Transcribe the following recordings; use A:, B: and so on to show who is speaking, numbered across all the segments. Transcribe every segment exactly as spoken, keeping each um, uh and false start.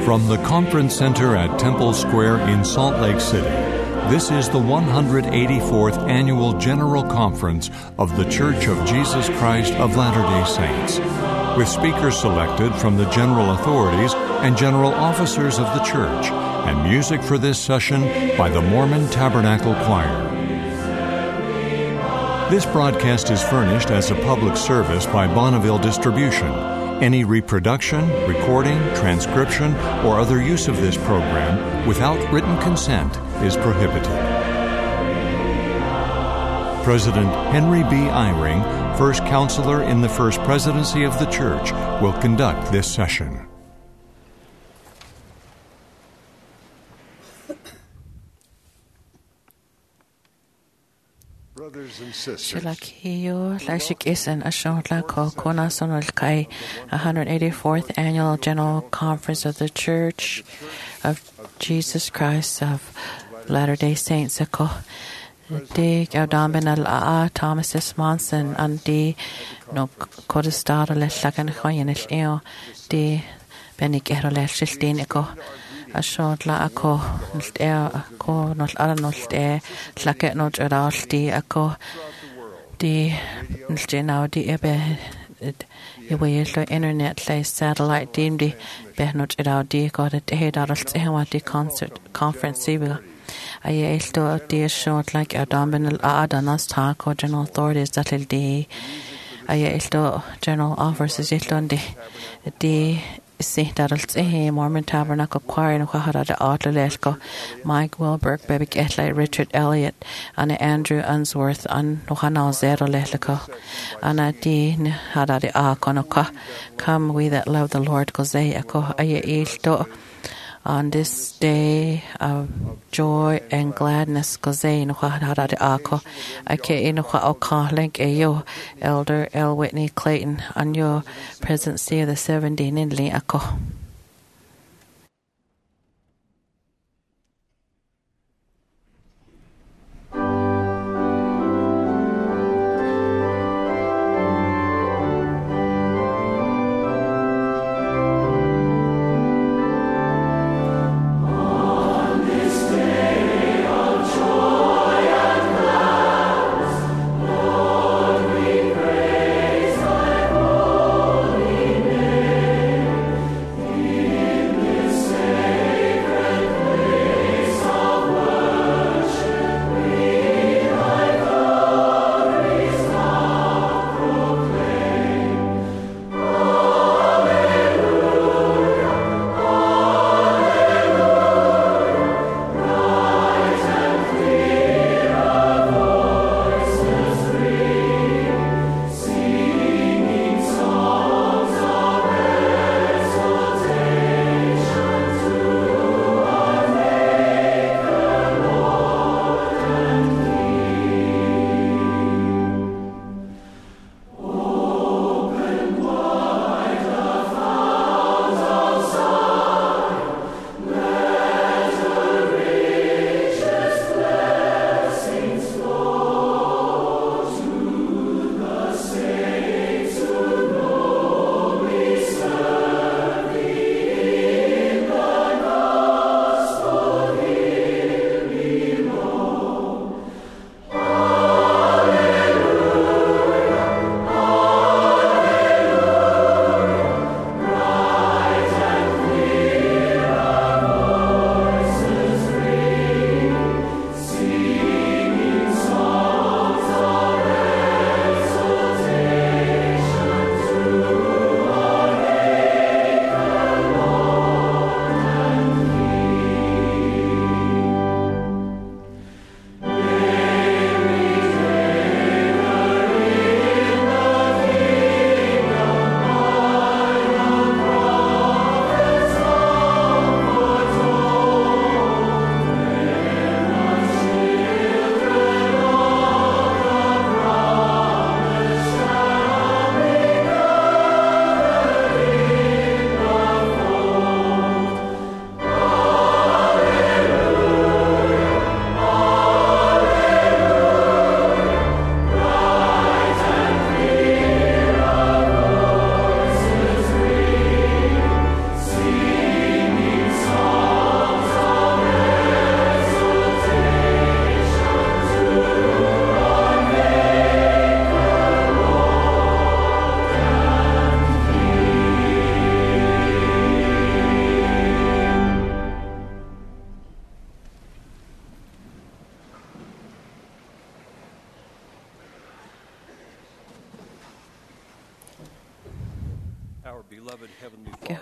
A: From the Conference Center at Temple Square in Salt Lake City, this is the one hundred eighty-fourth Annual General Conference of The Church of Jesus Christ of Latter-day Saints, with speakers selected from the general authorities and general officers of the church, and music for this session by the Mormon Tabernacle Choir. This broadcast is furnished as a public service by Bonneville Distribution. Any reproduction, recording, transcription, or other use of this program without written consent is prohibited. President Henry B. Eyring, First Counselor in the First Presidency of the Church, will conduct this session.
B: Shalakiyo Lashik Isan Ashotla Ko Kona Sonol Kai one hundred eighty-fourth Annual General Conference of the Church of Jesus Christ of Latter-day Saints Ako Di Gaudambin Al A Thomas S. Monson and Di No Kodestado Leshakan Hoyanish Eo Di Benik Erole Shiltin Ako Ashotla Ako Nlte Ako Not Ala Nolte Laket Not Adalti Ako Di Nlte Now Di Ebe Iwe Internet Lay Satellite Dim Di Behnot Adaldi Got a Day Darals Ewa Di Concert Conference Sibiga Aye Elto Di Short like Adambin Al Adanas Tako General Authorities that will Di Aye Elto General Officers Yetlondi Di Saint Adults eh Mormon Tabernacle Choir and Quahara Outlalesco, Mike Wilberg, Baby Etley, Richard Elliott, and Andrew Unsworth, and Nohanal Zero Lelico, and a Dean Hadadi Akonoka. Come, we that love the Lord, Gozay Ako Aya Ilto. On this day of joy and gladness, Gozay Nohadadi Ako, Ake Inoha Oka, Link Ayo, Elder L. Whitney Clayton, on your presidency of the seventy Nindley Ako.
C: Amen.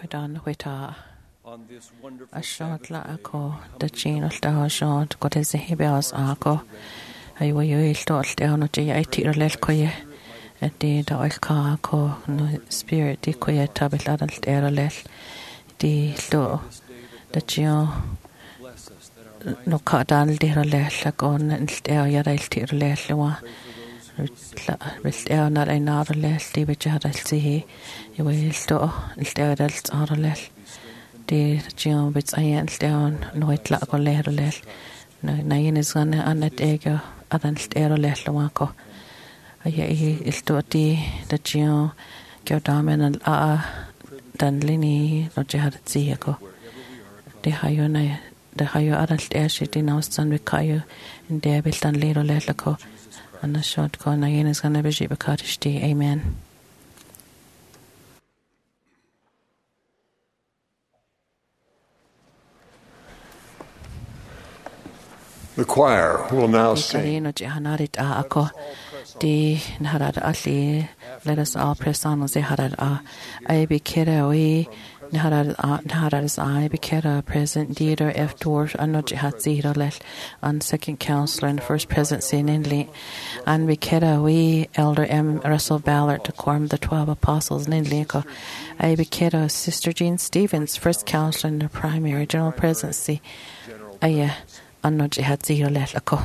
B: dan wita
C: on this wonderful
B: a shot
C: Sabbath
B: la
C: day,
B: ako
C: we
B: the
C: come
B: chin of
C: together
B: the shot got his hebels ako ay wa yu il dot down of the eighty or let ko ye at the da oil ka ko no spirit di ko ye tabit la dal era let di lo
C: this day that
B: the chio
C: bless us, that our minds
B: no ka dal di ra let la ko n el ya dal ti ra let wa
C: pray for those who are sick,
B: Vill jag när en annan läs det vet jag att se jag vill stå det är det andra läs det jag vet jag egentligen något lag och lära läs när jag är sån annat äga att den är läs och vad jag är stå det det jag gör damen a den linje och jag har det se jag det har ju när det har ju allt är shit i någonstans vi kan ju det vill den lära läs och and the short corner again is going to be Jibakatishti. Amen.
D: The choir will now
B: Di
D: sing.
B: karino jihanarit a ako di naharad ali. Let us all press on as harad a. I be kira we naharad a naharad as I be kira present Dieter F. Dwarf and no jihat zero let on second counselor and first presidency in Inley. And be kira we Elder M. Russell Ballard to quorum the twelve apostles in Inley. I be kira Sister Jean Stevens, first counselor in the primary general presidency. Aya. Anno jihad zero let ako.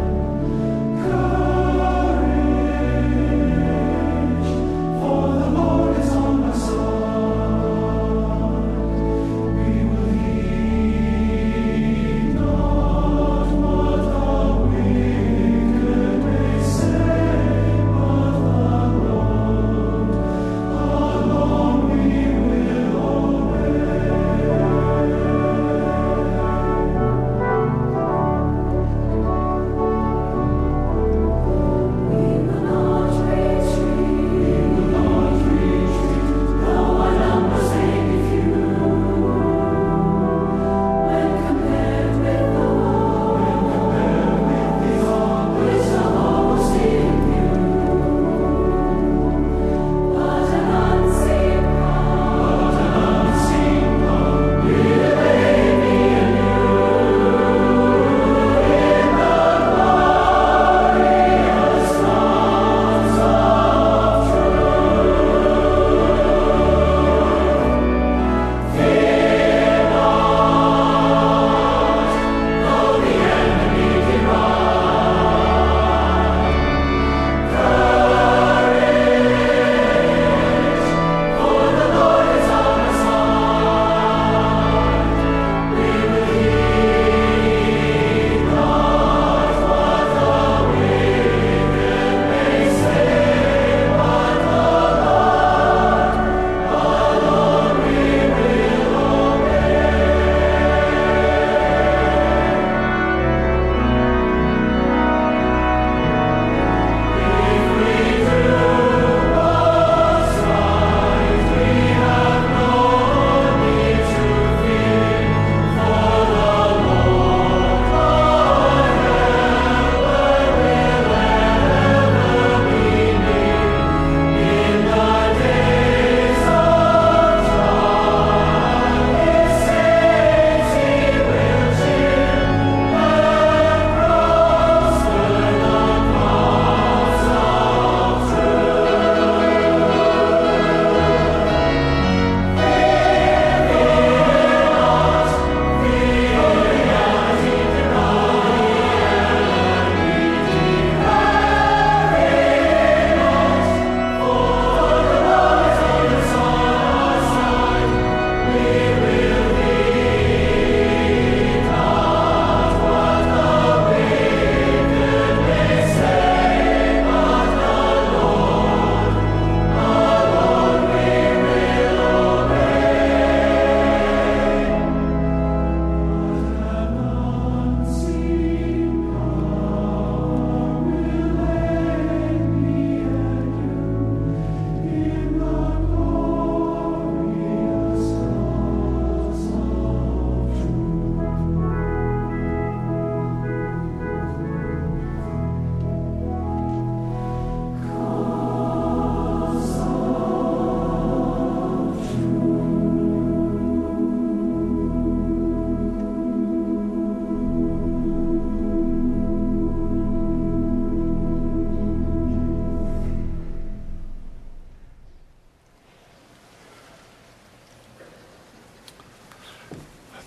E: For the Lord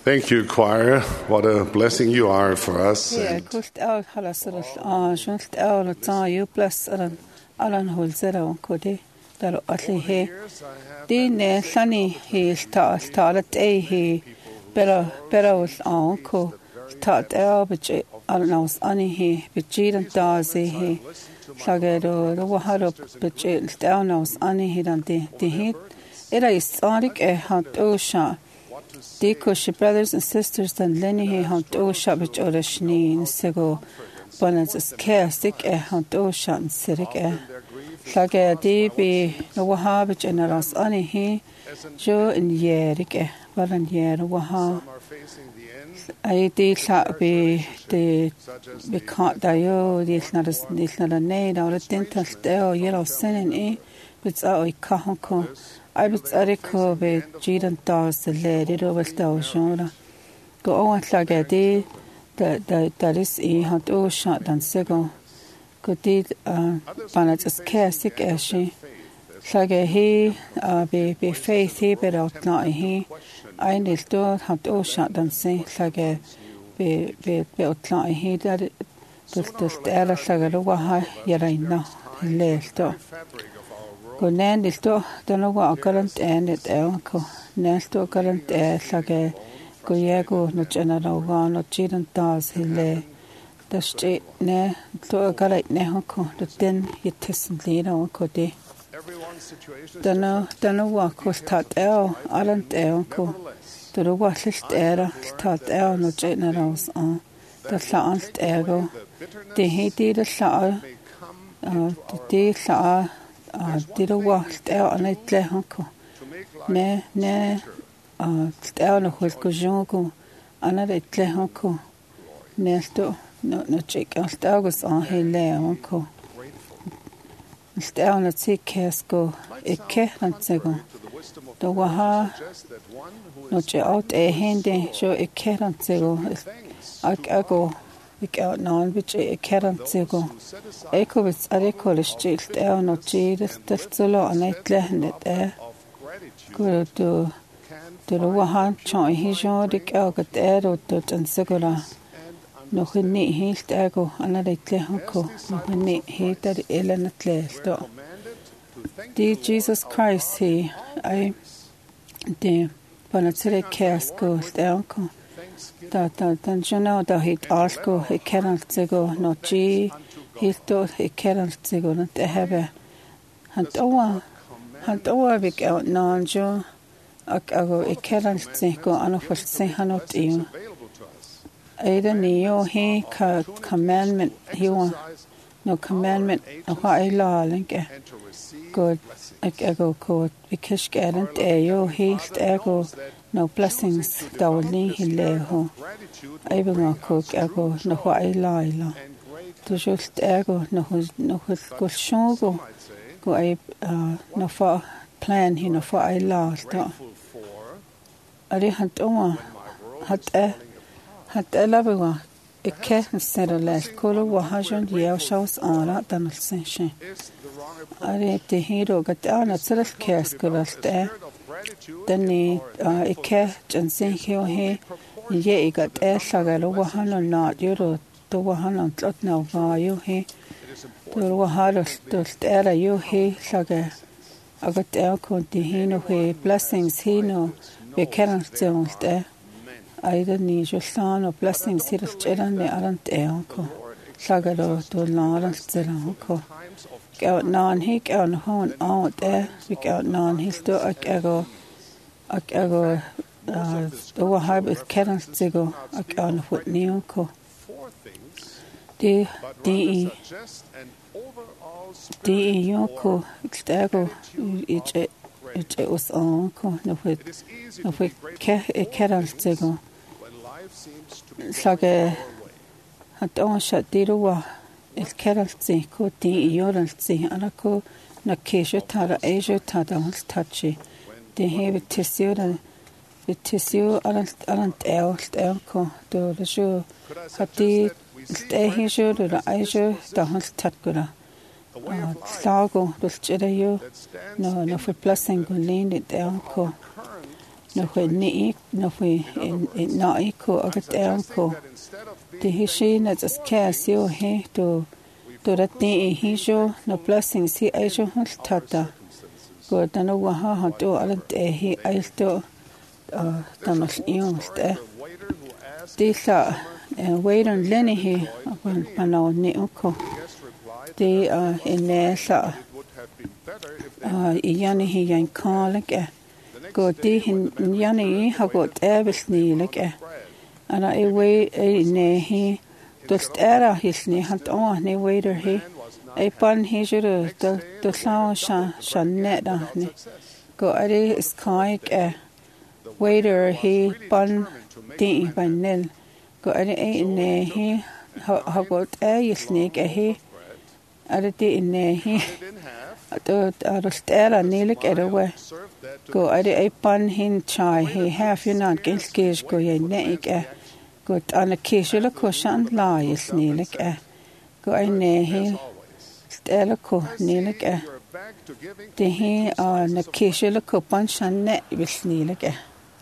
D: Thank you, choir. What a blessing you are for us.
E: Yeah,
D: And
E: kult out halasar ah shunt out la ta you plus alan alan holzera on kodi dar atli he di ne sani he sta sta at e he bera bera was on ko ta ta bich alnaus ani he bichiran ta se he sagero ro waharo bich alnaus ani he dan de de he era historic e hat osha Dikush brothers and sisters dan Lenny he hunt o shabich orashni in sego bonans is castic e hunt o shan sirik e Sage di be no wahabich in aras ani he jo in yerik e balan yer waha I di sa be de be can't dio di not as di not a need or a dental steo yellow sinin e but I kahonko I was ariko be jiran tas the lady over station. Go on like a day that that is a hot oh shot than sego. Go did uh banat as castic as she. Sage he uh be be faith he but out not he. I need to hot oh shot than say sage be be be out not he that the the era sage lo wa yaraina lesto. Go nan disto dano wa current and it elko nesto current e sage go yego no chena no wa no chiran tas hele the street ne to galit ne hoko the tin yitisen lino ko de dano dano wa ko stat el alant elko to wa list era stat el no chena ros on the slant ego de hiti the sa uh de sa Ah, did a walk out on it lehanko. Ne, ne, ah, down a whole jongo, another lehanko. Nesto, no, no chick, I'll stagos on he lehanko. Down a sick casco, a kehan sego. The waha, no che out a handy, show a kehan sego. I go. Ik out non which a keran sego. Eko with arekolish chilt el no cheers that solo on it lehnit eh. Go to to the wahan choi hijo dik elgat ero to and segura. No hinni hilt ego another lehunko. No hinni he that elenet lesto. Dear Jesus Christ, he I de panatere casco stelko. Da da dan jono da hit alko he keran tego no chi hilto he keran tego no te have han owa han owa vik out non jo ak ago e keran tego ano for se hanot you Ada neo he ka commandment he wa no commandment no wa law linke good ak ago ko because keran te yo hilt ago no blessings dawli hileho aibenga ko ago no wa ilaila to just ago no no ko shogo go ai no fa plan hi no fa ila sta ari hat oma hat e hat elawa ikke serle kolo wa hajon yeo shows ana dan session ari te hero gat ana tsel kes kolaste Dani ikke jansen heo he ye igat e sagalo wahano na yoro to wahano tlot na wa yo he to wahalo to era yo he saga agat e ko ti hino he blessings hino we can tell aida ni josano blessings hir cheran ne arant e ko sagalo to la tseran ko out non he out hon out there we out non he sto ak ego ak ego the wahab is keran sigo ak on foot neo ko de de de yoko extago ich ich us on ko no foot no foot ke keran sigo sage hat on shat de wa il keraltsi ko ti yoraltsi anako na kesho tara ejo tada tachi de have tissue the tissue arant arant elt elko do the show hati ste hijo do ejo da hal tatkura sago do chira yo no no for blessing go lean it elko no hui ni no hui na iko agat elko the hishin as as casio he to to that ni hijo no blessings he ajo tata go dano waha ha to alant e he ailto tanos iunste disa waiter lenny he upon pano ni uko de in nesa yani he yan kalike go di hin yani ha got ebisni like ana e we e ne he just era hisni hat on ne waiter he e pan he jure de de sa sha net ne go are is kaik e waiter he pan di ban nel go are e ne he ha got e hisni ke he are di ne he to arostera nilik erewe go are e pan hin chai he half you not gels gees go ye neik e go an a kishle ko shan la is nilik e go I ne he stela ko nilik e de he an a kishle ko pan shan ne vis nilik e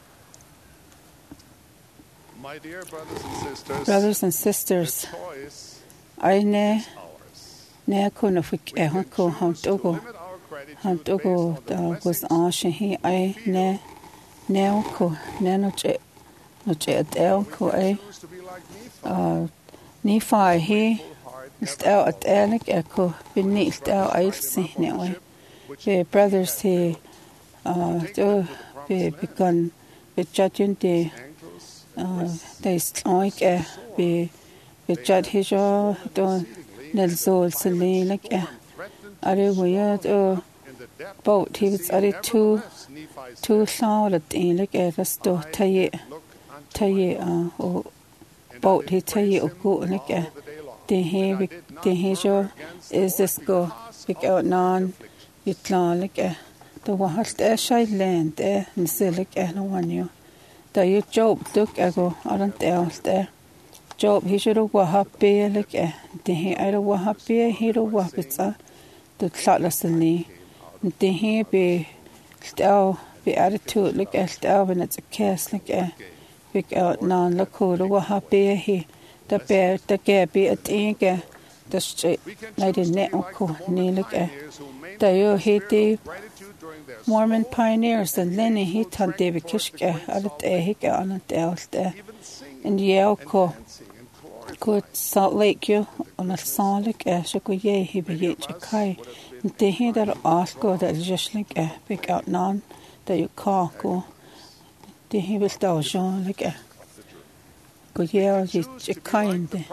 D: My dear brothers and sisters,
E: brothers and sisters I ne ne ko no fik e hon ko hon togo han togo da was ashe he I ne ne ko ne no che no che del ko e uh ni fa he stel at elik e ko bin ni stel I see ne we the brothers he uh do be begun be judging the uh they like e be be judge he jo do nel sol sele like are we at oh boat he was are two two solid in like a sto taye taye uh boat he taye o go like the he the he jo is this go pick out non it like the wahast a shy land eh in silik eh no one you the you job took ago aren't else there job he should have happy like the he I don't happy he don't want it the thoughtlessly the he be still be attitude like as still when it's a case like a big out non look who the happy he the bear the gap be a thing the straight like the net ko ni like the you he the Mormon pioneers and Lenny he tan David Kishke at a hick on it else there in the Elko good Salt Lake you on a song like a shako ye he be yet kai they hear that ask go that just like a pick out none that you call go they he was down Jean like a good yeah you kind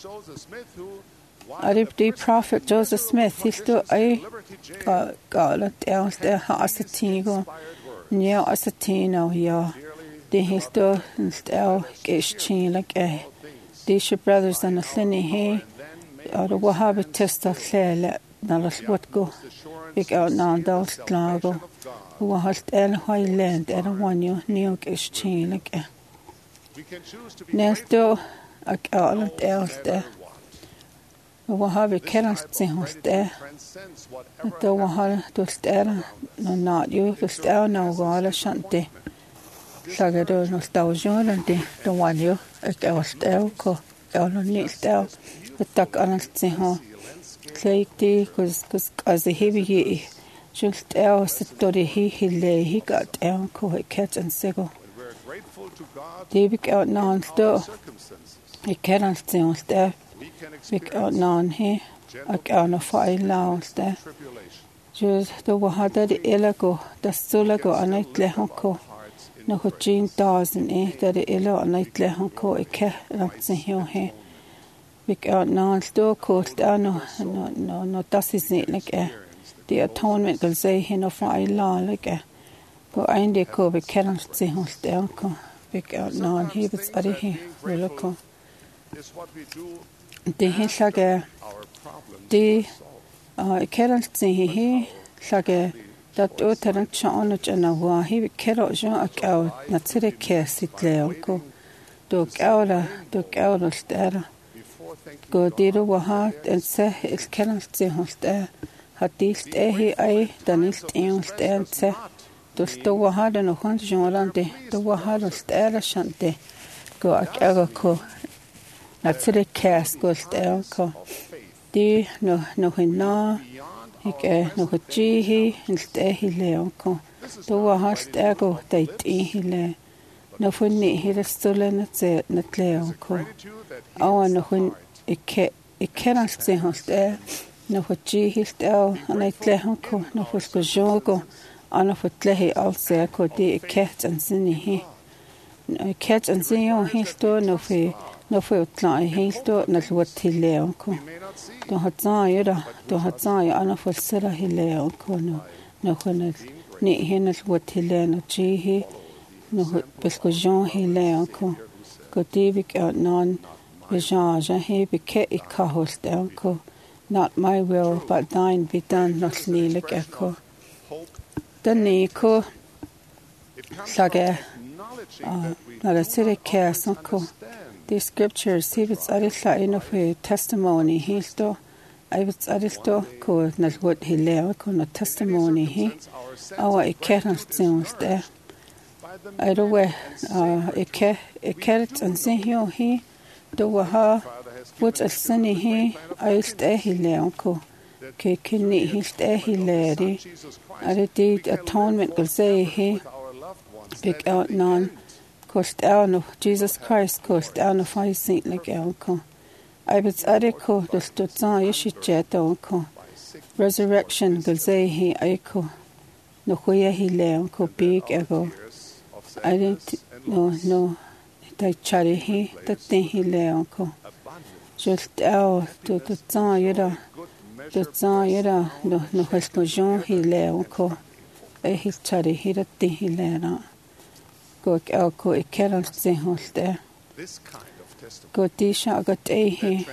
E: I did the prophet Joseph Smith he still I got got it else there has a tingo yeah as a tino yeah they he still still get chin like a these brothers and the thinny he or the Wahhabi test of clear not what go big out now those lago who has el highland and one you new exchange like a next do a all else there Wahhabi cannot see who's there the Wahhabi to stare no not you to stare no go all shanty Sagado no station and the the one you at our style ko all on style the tak on the ho like the cause cause as the heavy just our story he he lay he got down ko catch and sego they be out non sto he can't stay there big out non he a on a fire lounge there just the wahada the elago the solago on it le ko no ho jean thousand eh that it elo on night le hon ko e ke rat se ho he big out non sto cost no no no no das is it like eh the atonement will say he no fire law like eh go inde ko be kenan se ho sto ko big out non he was are he will ko the he sage the uh kenan se he sage dat o taran chano chana wa hi kero jo akau na tsire ke sitleo ko do kaura do kaura stera go diro wa hat en se il kenan se hosta hat ist e hi ai dann ist e und en se dulto wahada no khan jonrante to wahada stera shante go akaga ko natsire kas go stera ko di no no hina ik no chi hi ste hi le ko to wahada stera go tait hi le no funni hi stole na tse na tle ko awa no hun ikke ikke ran se hoste no chi hi stera na tle ko no fusko jogo ana futlehi also ko di ket and sinni hi ket and sinni hi sto no fe no fe utla hi sto na lwat hi le ko to hatsa yada to hatsa ya ana fulsira hi le ko no no khona ni hi na lwat hi le no chi hi no pesko jon hi le ko ko di bik non vision ja hi bi ke ikka host ko not my will but thine be done not ni le ko Danny ko lage na la sire ke sonko the scriptures he was arilla in of a testimony he sto I was aristo ko na what he le ko na testimony he our ekeran things there I do we uh eke ekert and say he he do ha what a sunny he I stay he le ko ke kinni he stay he le I did atonement will say he big out non cost down of Jesus Christ cost down of I saint like elko I was ariko the stutza yeshit ko resurrection will say he aiko no huya he le ko big ego I didn't no no tai chari he that thing he le ko just out to the yada the yada no no explosion he le ko e he chari he that thing he le na go ko e keran se hoste go disha got e he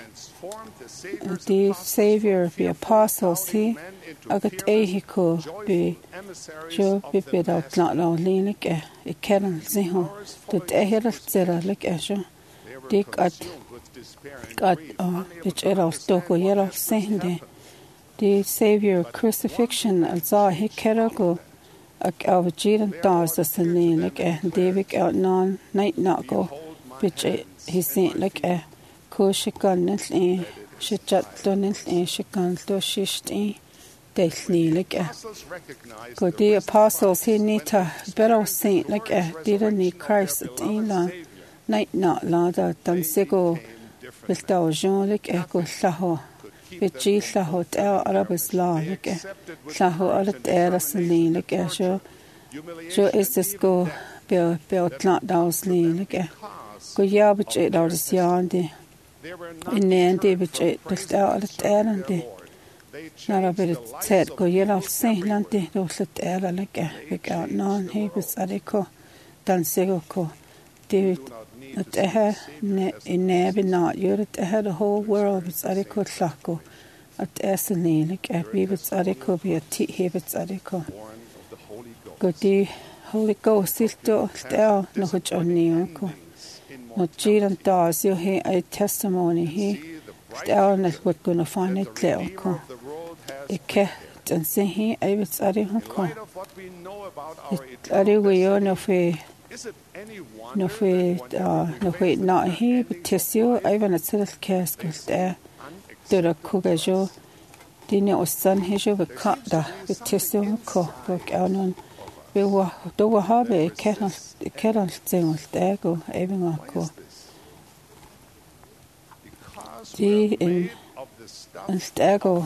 E: the savior of the apostles he agat e he ko be jo be be da not no linik e keran se ho to e hera zera like asho dik at got which era sto ko yera sende the savior crucifixion alza he kerago ak av jiran tas asni like e devik out non night not go which he sent like e ko shikan nil shichat donil e shikan to shishti deithni like e go the apostles he nita better saint like e didn't need Christ at ila night not la da tan sego with da jean like e ko saho Vici saho ta arabis la like e saho alat era sni like e so so is this go be be not daus li like e go ya but it daus yandi in the which it just out at erandi not a bit said go yellow sailante dos at era like e big out non he was ariko dan sego ko David at eh in never not you're at eh the whole world was ariko sako at esni like e we was ariko be a t he was ariko go the Holy Ghost still still no which on ko no jiran tas you he a testimony he still not what gonna find it clear ko ikke and say he I was ariko ko are we on of a no fe no fe not he but tissue I want to sell cast cuz there to the kugajo dine osan he jo cut da with tissue ko book on we were do we have a keran keran thing there go even ko the in stego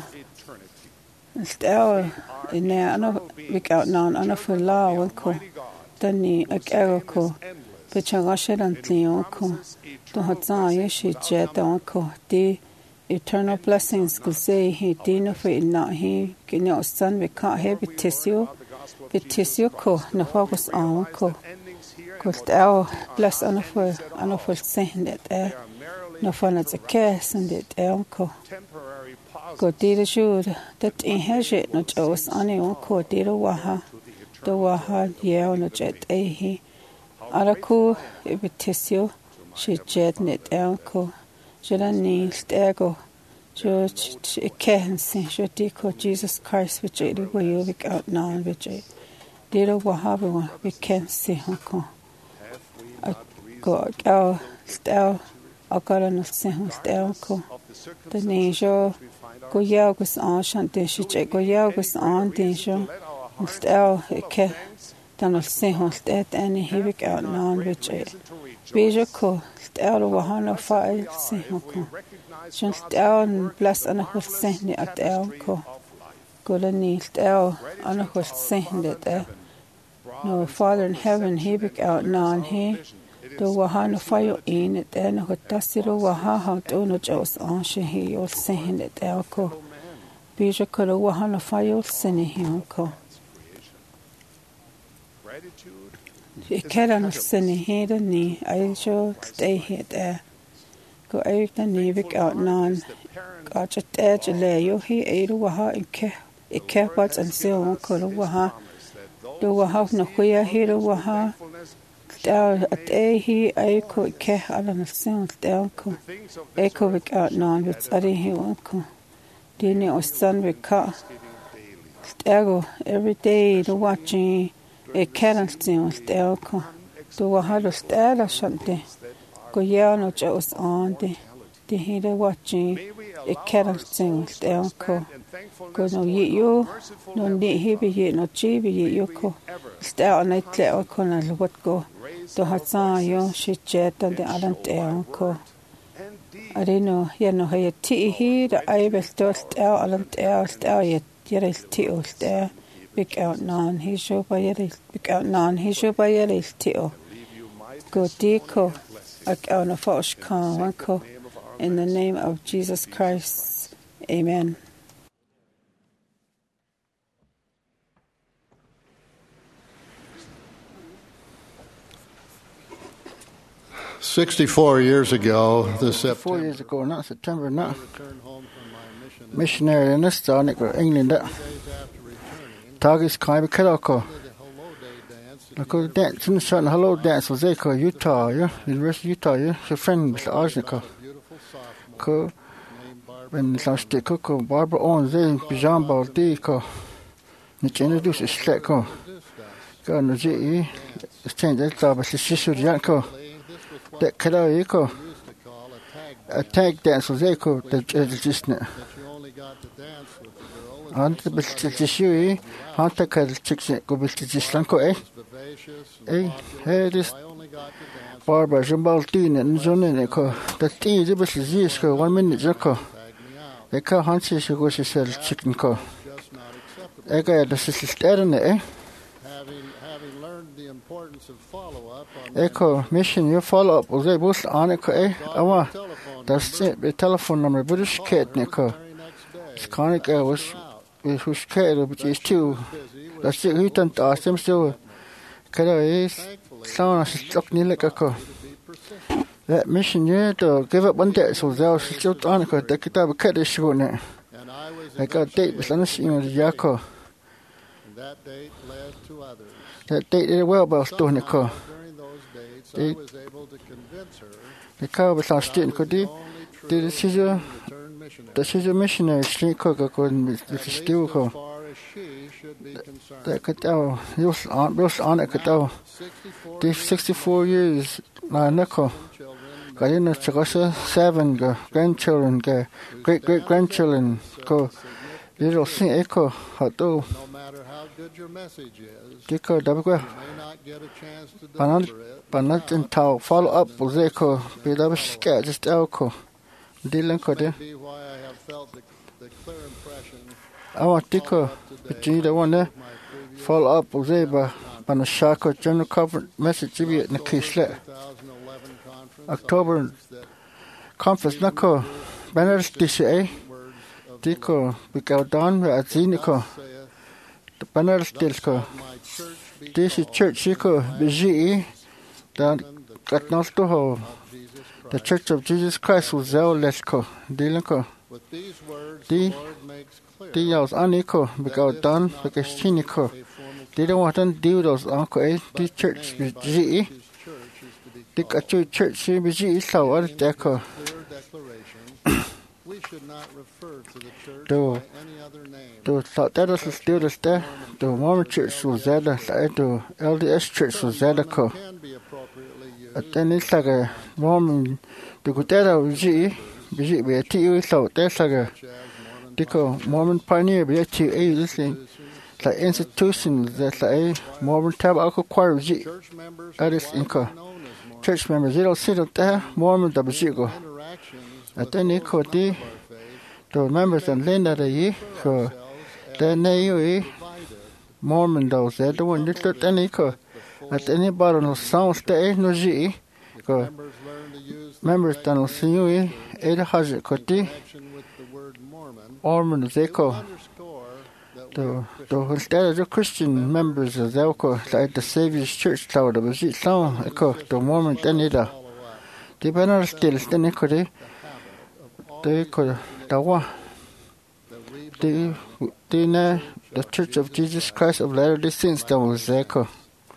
E: stego in there no we got non on for law ko Danny Akako, Pichagashran Tlioko, to Hatza Yeshi Jetonko, the eternal blessings could say he didn't fit not he, can your son we can't have it tissue, it tissue ko, no focus on ko. Could our bless unoffer, unoffer saying that there, no fun at the case and it elko. Go did a shoot that in Heshet, not was on your ko, did a waha. The waha yeah no jet eh he araku ibitisio she jet net elko jelani stego George it can see she diko Jesus Christ which it will you out now which Dira wahawa we can see hoko. A go out stel a garan of sin stel ko. The nejo go yagus on shantish go yagus on dejo. Stel ke dan of sin hostet any hivik out non which Beja ko stel wahana file sin hoko. Stel and bless an a whole sin at el ko. Go to kneel stel an a whole sin that no, Father in heaven, he be out non he. Do wahana fire in it, and a tasiro waha do no jos on she he or saying it elko. Bija could a wahana fire sinny him ko. It can't sinny he the knee, I shall stay here there. Go out the nevic out non. Got just edge lay you he ate a waha in care. It kept us and so could a waha. Do waha no queer here waha. Stel at a he a ko ke alan sound stel ko. A ko vik out non with adi he ko. Dini or son with ka. Stel every day the watching a canon sound stel ko. Do waha do stel a shante. Go ya no jos on the. The he the watching a canon sound stel ko. Go no ye you, no need he be ye, no chi be ye you ko. Stay on night let ko na what go. To hatsan yo she jet and the alant air ko. I don't know, ye no he tea he the I will start out alant air stay yet yet is tea or stay. Big out non he show by yet big out non he show by yet is tea. Go deco, I on a fosh con one ko. In the name of Jesus Christ, amen.
F: Sixty-four years ago, this
G: Four
F: September,
G: years ago, not September, not missionary in this town, England. Tagis Kai Kalako. Like dance in the sun, hello dance was Echo, Utah, yeah, University of Utah, yeah, your friend was Arsnica. Co when last day, Coco, Barbara Owens, then Bijan Baldi, co. Which introduced a slack, go no G. It's changed that job as a sister Yanko. That Kalaiko. A tag dance was Echo, that just now. Hunter Bistishui, Hunter Cal Chicks go Bistislanko, eh? Eh, hey, this Barbara Jambaltin and Zonenico. That tea is a bit Zisco, one minute Jacko. They call Hansi she goes to sell chicken co. I got the sister, eh? Echo mission, you follow up. Was they both on it? Eh? I want that's it. The telephone number, British cat, Nico. It's conic. I was who's cat, but it's two. That's it. Who don't ask them still? Kada is sound as stuck near like a co. That mission, yeah, to give up one day, so they'll still on it. They could have a cat issue on it. I got a date with Anasino Yako.
F: that date led to others.
G: That date is well about doing it.
F: During those dates, I was able to convince her
G: The car was on student could do. Did it is a this is a missionary street cook according with the steel co. That could tell use on use on it could tell. These sixty-four years now Nico. Got in the Chagasa seven grandchildren, great great grandchildren go. Little sing echo hot do.
F: no matter how good your message is,
G: Dico double
F: you may not get a chance to
G: But
F: deliver it.
G: but not in tau follow up was echo. Be double scared just elko. Dealing could
F: May be why I have felt the, the clear impression
G: I want Dico, but you need one there. Follow up was able. But a shock of general cover message to be in the case let.
F: twenty eleven conference
G: October conference nako. Banners D C A. Dico, we go down at Zinico. The banners Dilco. This is church Chico, B G E. That got not to hold. The Church of Jesus Christ was there, let's go. Dilinco.
F: with these words
G: Di-
F: the Lord makes clear
G: Dios Anico, we go down because Chinico. They don't want to do those Uncle A. The church B G E.
F: his church is to be
G: The got church B G E, so what is deco?
F: clear declaration. We should not refer to the church
G: Do-
F: by any other name.
G: To thought that was still the stare. the Mormon Church was there, the L D S Church was there, ko.
F: can be appropriately used
G: At then it's like a Mormon, the Gutera G, B B T U, so there's like a
F: as Mormon
G: Dico Mormon Pioneer, B T A, this thing, like institutions that's like Mormon Tabernacle Choir G,
F: church members
G: that
F: are
G: is
F: widely
G: inco.
F: known as Mormon.
G: Church members, they don't sit up there, Mormon W G go.
F: Interactions
G: At
F: with
G: then
F: those
G: equal
F: not
G: the
F: of our faith
G: the members and Linda the ye, so
F: ourselves as
G: then they
F: divided
G: Mormon those, they're the one that looked any co. At any bottom no sounds there no G, go.
F: members learn to use the
G: Members that no see you, eight hundred coti,
F: connection with the word Mormon
G: Mormon they
F: to
G: call.
F: underscore that we
G: The
F: are
G: the instead of the Christian members of the like the Savior's Church Tower, the was it sound echo the Mormon then either.
F: follow up
G: The banner still then echo the
F: the habit of
G: the echo the one.
F: that we
G: The the na the Church of Jesus Christ of Latter-day Saints that was echo.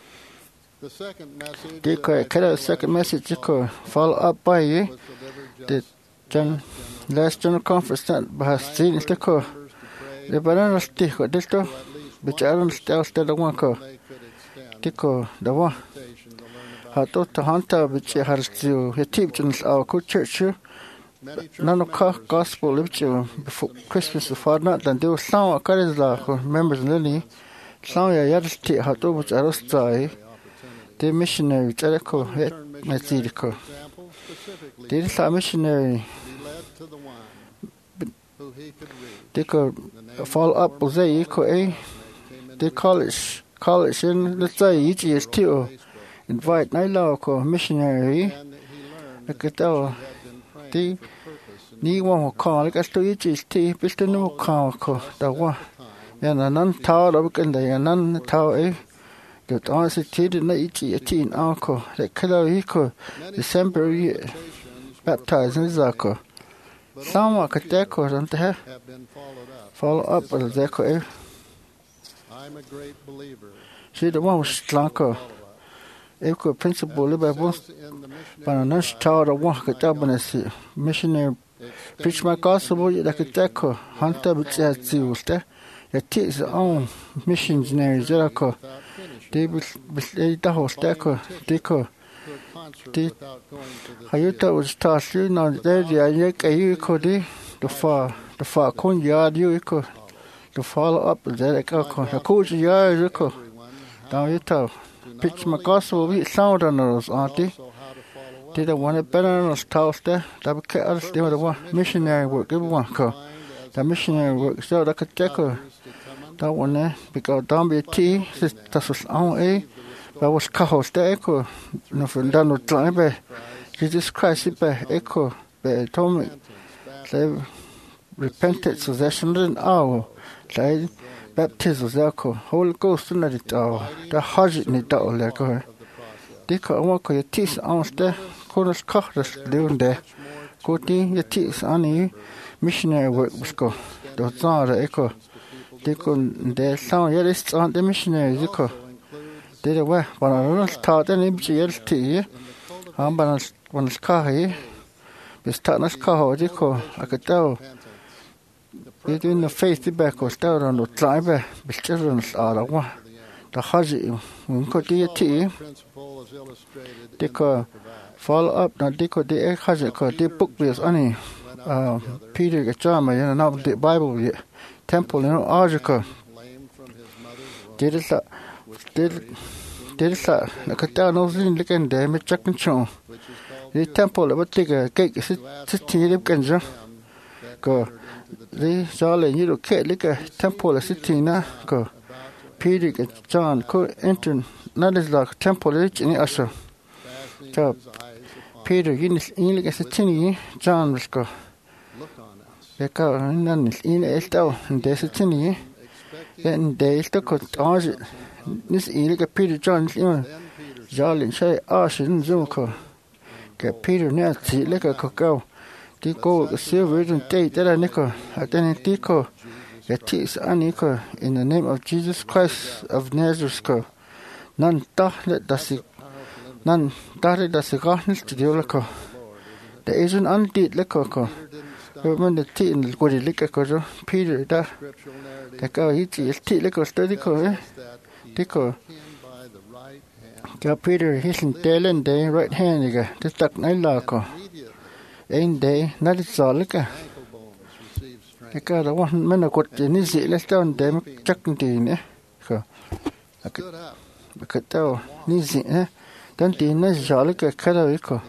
F: The second message
G: The echo kind of second message echo follow up by you.
F: was delivered
G: The
F: just
G: John last general conference that has seen the echo.
F: members to pray
G: The banner still this to
F: at least
G: which I don't still still the one co.
F: they could extend
G: The echo the one.
F: invitation to learn about
G: How to to hunter which has to he teaches our church.
F: many church
G: None of the gospel lived before Christmas before not then they were some of the members in Lily. Some ya yadis tea how to which arostai. The missionary Jericho het Mexico.
F: example specifically
G: They is a missionary.
F: be led to the one who he could read.
G: They could follow up with they eco a the college college in the say each is too. Invite Naila ko missionary.
F: And he learned
G: Look at that.
F: had been praying
G: The
F: for purpose and
G: ni one call like as to each is tea. Bill no call ko the one. And a non tower of can the non tower. The answer to the night eighteen uncle that color eco December year baptized in Zako. Some are deco and there
F: have been followed up.
G: follow up with the deco.
F: I'm a great believer.
G: See the one was slanko. Eco principle live
F: Says
G: both
F: in the
G: but a
F: missionary
G: nurse tower of one could see missionary preach my gospel like a deco hunter which has zeus there. It takes his own missionary Jericho.
F: without finishing
G: They will be the host deco deco.
F: to a concert
G: the-
F: without going to the
G: How you
F: theater.
G: thought was tossed you know there the yak you could the far the far con yard you could to follow up there like a con a coach yard you could
F: Everyone
G: down you thought
F: to not
G: pitch my
F: only
G: gospel we sound on those auntie
F: also how to follow up.
G: did I want it better on us tossed there that would get us do the one missionary work everyone go
F: Find as
G: the missionary work so that could take
F: others to come
G: that one there because down be tea that was on a that was cahos the echo no for done with time Jesus Christ be echo be told me they repented so they shouldn't hour they baptism they call Holy Ghost in the hour the hajj in the hour like her they call one call your teeth on the corners caught doing there go to your teeth on you missionary work was go the zara echo they could they sound yeah this on the missionaries echo they the way but I don't start any years tea I'm gonna when it's car here we start this car they call I could tell we doing the faith back or start on the driver we children are the one the haji we could do tea
F: principle is illustrated
G: they
F: in
G: could follow up now they could the haji could the book was only uh Peter Gachama you know not the Bible yet temple you know article
F: lame from his mother's womb.
G: did it did did it na kata no sin liken de me chakin chon
F: Which is called
G: the temple but take a cake sit sit lip kan jo go the jale you look at like a temple sitting na go Peter John ko enter not is like temple rich in asha
F: fastening
G: go
F: his eyes upon
G: Peter in in like sitting John was go
F: look on us.
G: the ka nan in esto de sitting
F: Expecting
G: and de esto ko age this in like Peter John you
F: then Peter
G: Jolin say ashin zuko ke Peter ne ti le ka ko ti ko silver and date that niko atene ti ko ke ti is aniko in the name of Jesus Christ of Nazareth ko nan ta le dasi nan ta le dasi ga ni ti le ko the asian undid le ko ko men det tiden går det ligger ko Peter da da ka i ti ti le ko study ko eh det ko ka Peter hisin telen day right hand ga det tak nai la ko ein day na det sol ka det ka da wan men ko ni si le stone dem chak ti ne ko ka ta ni si eh dan ti na sol ka ka da ko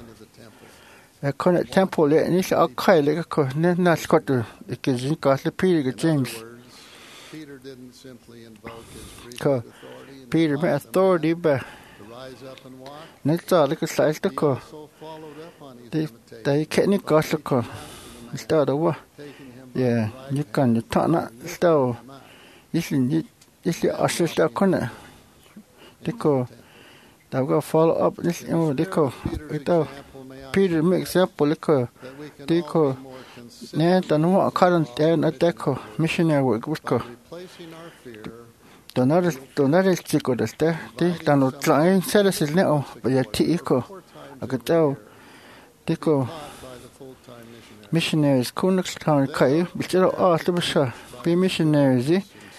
G: e kon temple le ni sa kai le ko ne na skot e ke jin ka le Peter James
F: Peter didn't simply invoke his
G: ko
F: priesthood authority and
G: Peter me authority ba
F: to rise up and walk.
G: ne ta le ko sai ta ko
F: So followed up on his
G: de
F: invitation,
G: dai ke ni ko sa ko sta da wa
F: taking him
G: yeah you can you ta na sta isin ni isi assist ko na de ko da go follow up this oh de ko ita Peter me example ko
F: that we can
G: de
F: all
G: ko
F: be more consistent,
G: ne ta no current na de ko missionary work ko
F: replacing our fear
G: donar donar el chico de este de tan lo traen seres el neo ya ti ko akata de ko
F: by the full-time missionary.
G: missionaries kunux town kai bichero a to bisha be missionaries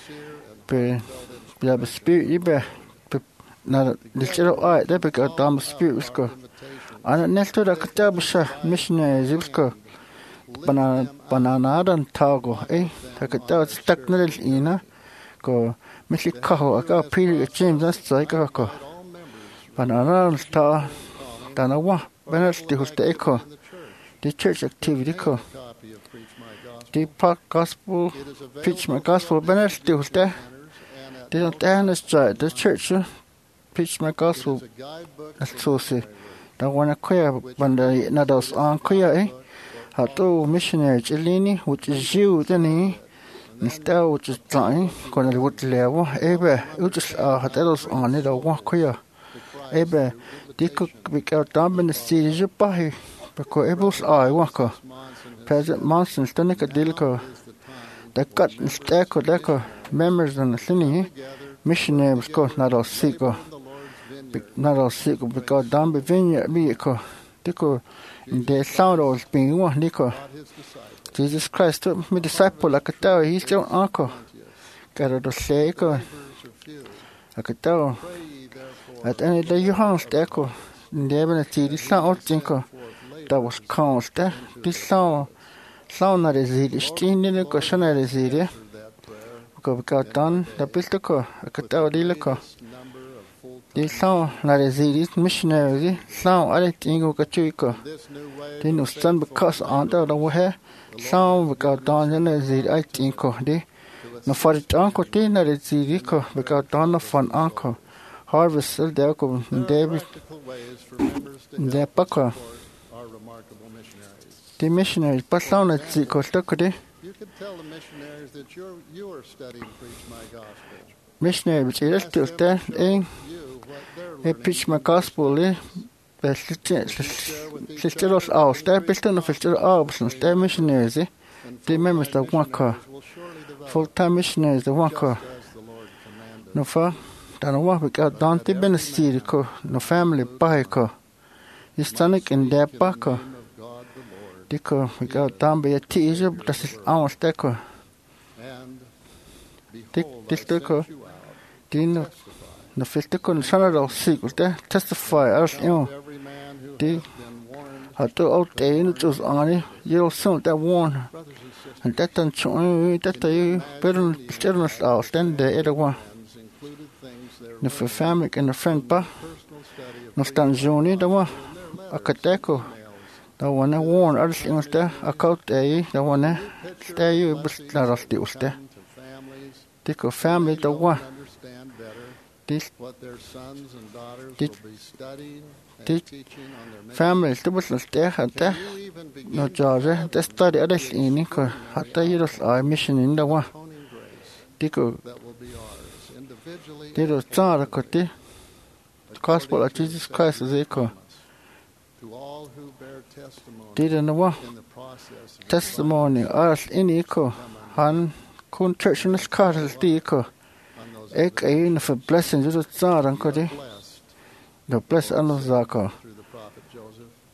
G: be be be spirit ibe na bichero a de be ka dam spirit ko ana nesto da kata bisha missionaries ko bana banana dan tago eh ta kata stak na ina ko misi kaho aka Peter James as sai ka ko banana sta tanawa benas ti huste ko the church activity ko
F: Copy of Preach My Gospel.
G: the park gospel preach my gospel benas ti huste they don't understand the church preach my gospel
F: A guidebook
G: as so se da wana koya banda na dos an koya eh ha to missionary chelini which is you tani Nista which is trying con el wood level ebe which is a hatelos on it or walk koya ebe diko bika damben the series by because ebos I waka President Monson stanika dilko the cut stako deko members on the thing missionaries go not all siko not all siko because dambe vinya biko diko the sound was being one diko Jesus Christ took me disciple like a tower. He's your uncle. Got to say, go. Like a tower. At any day you house, echo. Never see this sound, jinko. That was constant. This sound, sound that is it. Steen in the cushion that is it. Because we got done the piltoco. Like a tower, delico. This sound that is it. Missionary. Sound, I think we got you. Then you stand because under the way. Sound without dawn and a zid, I think, de. No for it uncle, dinner is zidico, without dawn of fun uncle. Harvest, Delco, David, their pucker.
F: our remarkable missionaries.
G: The missionaries, but sound at Zico, stuck de.
F: You could tell the missionaries that you're, you are studying Preach My Gospel.
G: Missionary, which is still there, eh?
F: You, what they're
G: I preach my gospel, eh? Sister of ours, there, Piston of Sister Albson, there missionaries, eh? The members of one car.
F: will surely develop
G: Full time missionaries, the one car.
F: as the Lord commanded.
G: No fa, da no wa we got Dante Benestiri ko, no family by ko. Hispanic in their bako.
F: Of God the Lord,
G: Diko, we got down by a teaser, das ist our steko.
F: and
G: Dick,
F: behold, I
G: this
F: sent
G: steko,
F: you out
G: Dino, no fisteko, no son of those sequels there, testify, I was, you know,
F: every man who
G: the,
F: has been warned,
G: I do out there, and it was on it, you'll soon that warn.
F: brothers and sisters,
G: And that don't show, that you, better still not out, stand there, either one.
F: included things that are
G: No for family and a friend, but
F: personal study of
G: no stand Joni, the one, a kateko. The one I warn others things there, a coat there, the one there, stay you, but not us deals there.
F: to families
G: Take a family, the one,
F: understand better
G: this
F: what their sons and daughters
G: Did-
F: will be studying and
G: did
F: teaching on their mission.
G: families, the was there, and there,
F: You even begin
G: no George, the study others in Nico, hatta years our mission in the one.
F: owning grace
G: Dico,
F: that will be ours individually
G: did a tsara kote, the gospel of Jesus Christ is echo.
F: to all who bear testimony
G: Did in the one
F: in the process of
G: testimony, us in echo, han kun church in the scarlet echo.
F: on those
G: Ek ein for blessings, it's a tsara and kote.
F: blessed
G: The bless Anuzako.
F: through the prophet Joseph.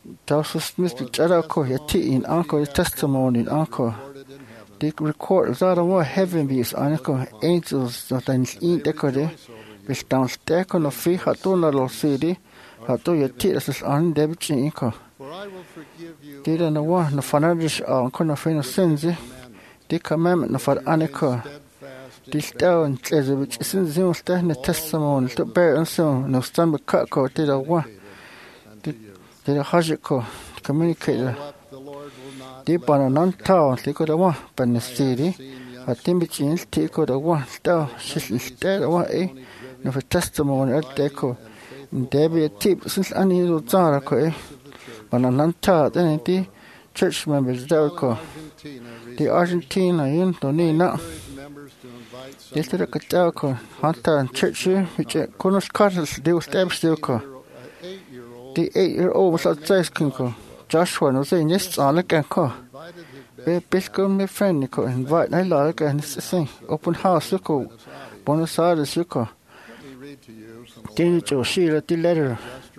G: Joseph Smith Jarako Yati in Uncle testimony in Uncle. They record that of what heaven be Uncle angels that in decade, which downstairs on the fee Hatuna Lo City, Hatu Yati as on David Inco. They don't know what the fanatics are Conofino Senzi, the commandment of Aniko. This down says which is in the testimony to bear and so no stand with Kako did a one. Did a Hajiko communicate. They bought a non tower, they could have one, but in the city, a Timothy, they could have one star, she's instead of one, eh? No testimony at Deco. There be a tip since any little Zarako, eh? But a non tower, then the church members, Jericho. The Argentina, you don't need now. This is a Jericho, Hunter and Church, which Conos Carters, they will stab Stilko. The eight year old was outside Kinko. Joshua was saying, yes, I like and call. Be Bisco, my friend, Nico, invite I like and it's the same. Open house, Yuko. Bonus Aires, Yuko. Did you see the letter?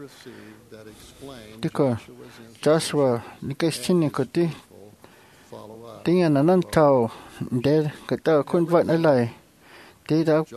G: Dico, Joshua, Nikas Chinico, the thing and an untao, dead, Kata couldn't invite I lie. Did I?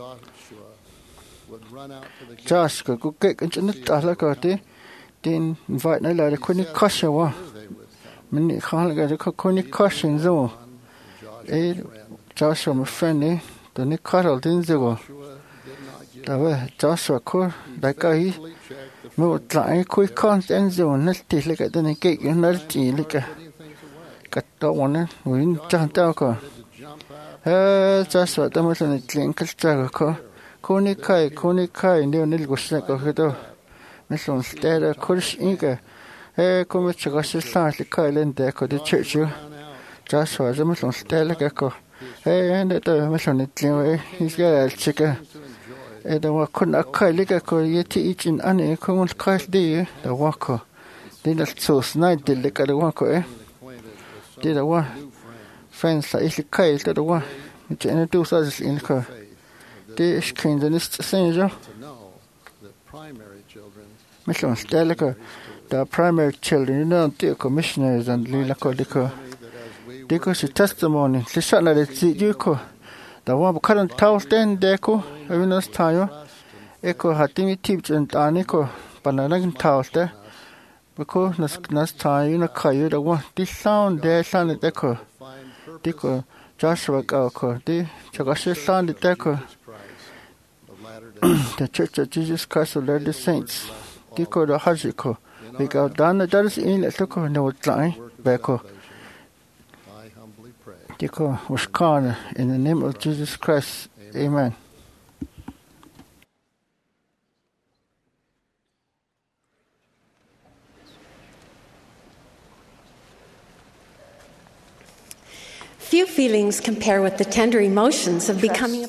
G: Joshua could get into the Talakati. Then invite I lie, the Kuni Kashawa. Many can't get a Kuni Kashin Zo. Eh, Joshua, my friend, eh? The Nick Carroll didn't go. The way Joshua could, like I moved like quick can't end zone, not like at the gate, you know, like a got that one, we didn't jump out. Eh, Joshua, the most on the clink struggle. Kuni Kai, Kuni Kai, no nil was like a hood. Miss on stair, Kurish Inga. Eh, come to go to the Kailan deck of the church. Joshua, the Miss on stair like a co. Eh, and the Miss on the he's got a chicken. Eh, the one couldn't Kai like a co yet each in any common Christ day, the walker. Did not so snide the lick at the walker, eh? Did a one. Friends like the Kai to the one, which introduced us in the car. They is kind of this stranger. Mission Stelica, the primary children, you know, dear commissioners and Lila Codico. Because the testimony, the shot at it, Duco. The one current house then, Deco, Evinos Tayo, Echo had Timmy Tips and Danico, Bananagan house there. Because Nas Tayo, you know, Kayu, the one, this sound there sounded Deco. Deco, Joshua Gauco, the Chagashi sounded Deco. The Church of Jesus Christ of Latter-day Saints. Dico the Hajiko. We go down the Dallas in at Loco and no line. Beko. Dico was corner in the name of Jesus Christ. Amen.
H: Few feelings compare with the tender emotions of becoming a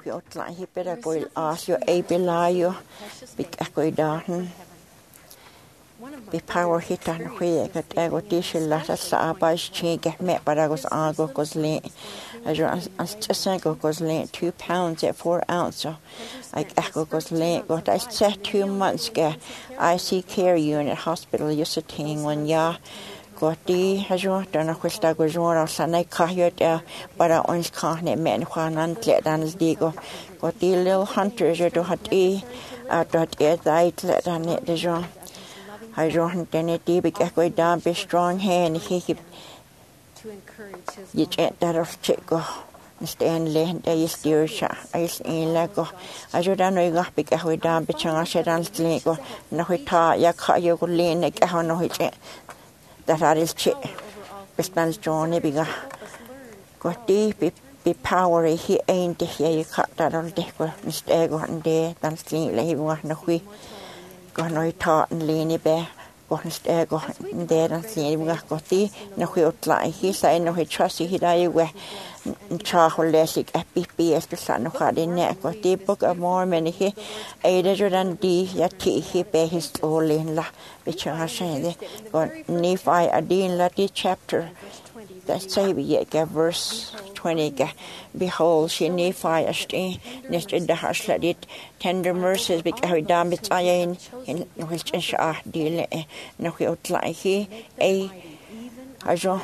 I: Be power hit on where got ego dish latter sabas chink met but I was argo cos lane as just go cos lane two pounds at four ounce like echo cos lane got I said two months ago I C care unit hospital used to ting one ya got the has you done a questa goes one or Sunday cahiot there but I only can't men one and let and digo got the little hunters you do had e at that eight I let on it the Jean I don't any big echo down be strong hand he keep to encourage his you get that of chico stand land I steer shot I in lego I don't know you got big echo down be chang I don't lego no he ta ya ka you go lean like how no he that are is chick stands johnny bigger got deep be power he ain't here you cut that on deco mistake one day than sleep like one no we go no taught and leany bear go and go there and see we got the no we like he say no he trust he die we charcoal lessig a pp as the son of had in neck got the book of Mormon he aided and d yet he bear his story in la which I say got Nephi a dean lati chapter that say we get verse twenty. Behold, she Nephi ashti nisted the hashladit tender mercies because we dam it ayin in which is ah deal no he outlahi a ajo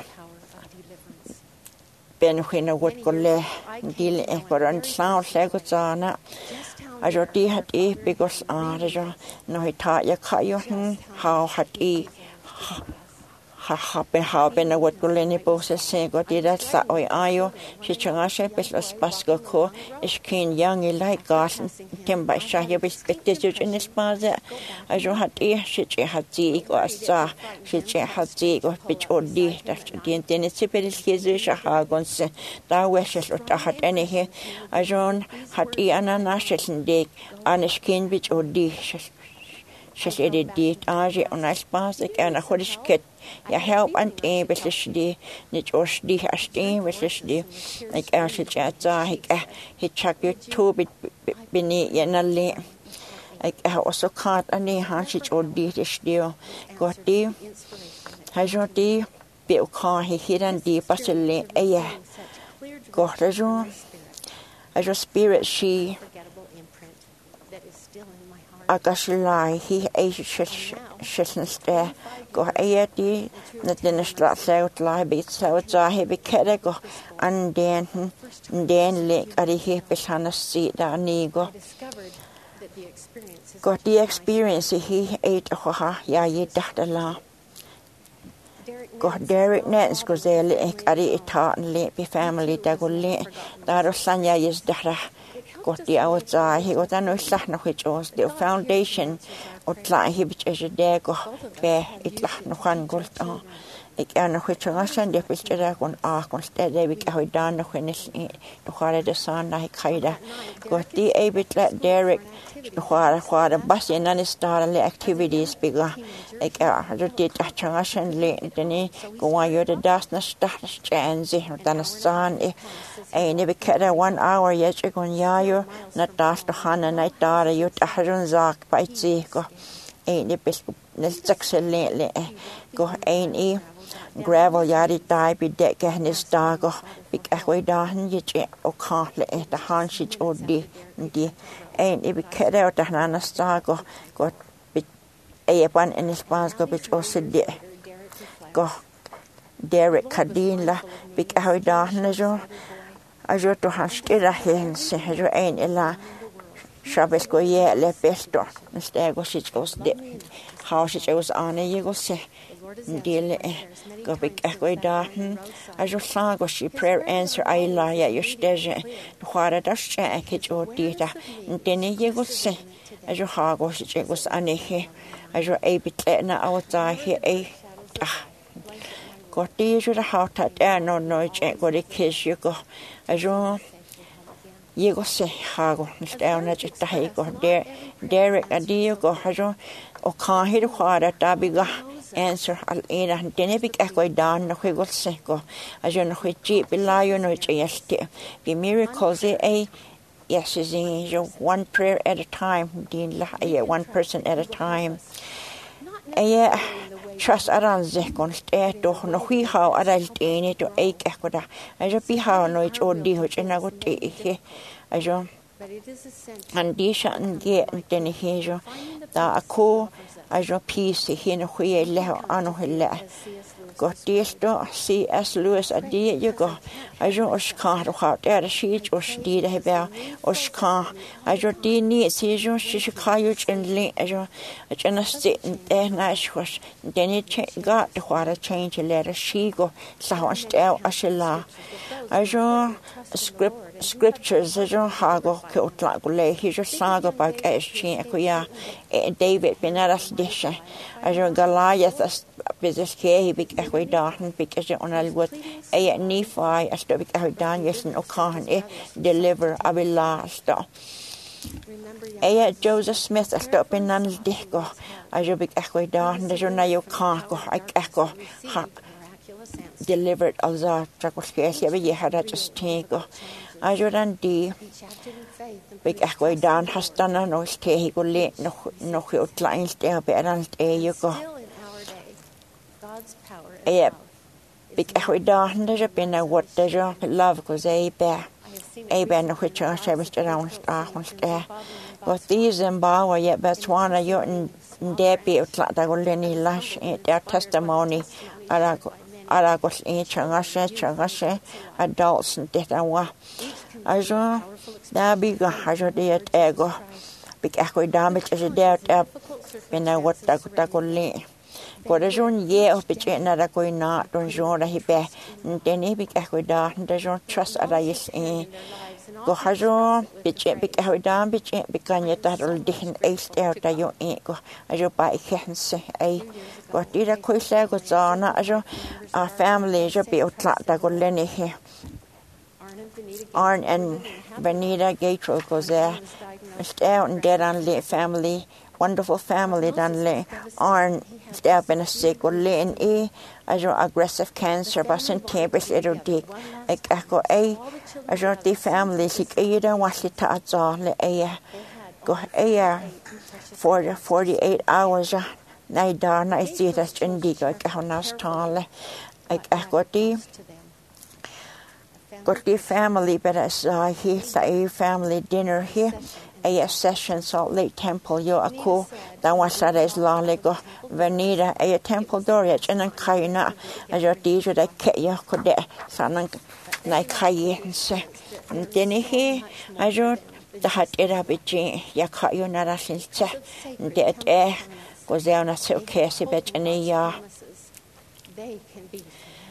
I: ben when a would go le deal e for an sound legotana ajo ti hat e because ah ajo no he ta ya kayo how hat e ha ha be ha be na wat goleni pose se go ti da sa oi ayo she changa she pes los pasco ko is kin young e like gas tem ba sha ye bis bette ju in spaze ajo hat e she che hat ji go sa she che hat ji go bich odi da ti ten se per il chiese sha ha gon se da we she lo ta hat ene he ajo hat e anana she de an skin bich odi she said it did age on a spaze and a hodish ja help and e beslisdi nit osdi asti beslisdi like ashe chatza hik he chak you to bit bini yenalle like also card ani han shi odi dio goti hajoti be ka he hiran di paselle aya gotajo ajo spirit she akashilai he ash shishnste go ayati na dinishla saut lai bit saut zahe be kere go an den den le ari he pesana si da ni go go the experience he ate ha ya ye dahdala go Derek nets go ze le ari eta le be family da go le da ro sanya yes dahra got the outside he got no slachna which was the foundation or tla he bich as de go be it lach no han gold ah ik er nog which was and the picture on ah kon stede we go down no when is to hare de san na kaida got the a bit let Derek to hare hare bus in an star activities bigger ik er do dit achanga and le deni go on your the dust na start chance dan san e ne be kada one hour yet gon yayo na das to hana na tara yut ahrun zak paitsi go e ne bis ne saxele le go ein e gravel yari tai bi de ke ne sta go big ahwe da han ye o ka le e da han shi o di di e ne be kada ta hana sta go go e pan en spas go bich o sidde go Derek kadin la big ahwe da na jo ajo to hastira hen se ajo ein ela shabes go ye le pesto nste go sich os de how sich os ane ye go se dele go big go da ajo sa go shi prayer answer ai la ya yo steje khara da che ke jo dita ntene ye go se ajo ha go sich os ane he ajo e bitle na awta he e go ti jo da ha ta no no che go de kiss you go ajo ye go se ha go nste na chita he go de Derek adio go ajo o ka he khara ta biga answer al era dene big go down no go se go ajo no chi bilayo no che yeste be miracles e yes is in one prayer at a time din la yeah one person at a time yeah trust aran ze kon ste to no hui ha aral tene to e ke ko da ajo pi ha no ich odi ho chena go te he ajo andi shan ge tene he jo da ko ajo pi se he no hui le ano hele go testo C S Lewis adi you go ajo oska ro ha der shi os di de be oska ajo di ni si jo shi shi ka yu chen le ajo chena sti e na shwas deni ga de khara change le shi go sa was tel ashila ajo script scriptures ajo ha go ke otla go le hi jo sa go ba ke shi ko ya David benaras disha ajo Goliath business ke he big we dahan because on al what a Nephi as to big dan yes no kan e deliver abila sta a Joseph Smith as to in nan digo ajo big we dahan de na yo kan go I echo delivered alza trakos ke se be had just take go ajo dan di big we dan has done no ste he go le no no utlain ste be ran ste you go yeah big ahoy dawn there's a been a what there's a love goes a bear a bear no which are service around staff there but these in Bawa yet Botswana you and Debbie that will any lash their testimony arago aragos in changashe changashe adults and death and wa ajo da big hajo de ego big ahoy damage as a doubt up in a what that that Corazon ye of between a coina, don't join a hibe, and then he became a da, and does not trust a race in. Go hajo, between big ahoidam, between become yet that all different ace out that you ain't go, as you buy can say, eh? But did a quisa goes on, as your family is a bit of clock that go lenny here. Arn and Benita Gatro goes there, stay and dead and late family. Wonderful family dan le arn step in a sick or lean e as your aggressive cancer but in tempers it'll dig like echo a as your the family sick e don't wash it to le a go a for forty-eight hours night da night see that's indi like how nas tall like echo the got the family but as uh here say family dinner here a session Salt Lake Temple yo a cool that was that is long lego venida a temple dorage and kaina as your teacher that ke yo could sanan na kai se and then he as your the hat era bichi ya ka yo nara since and that eh goes down a so case bet any ya
H: they can be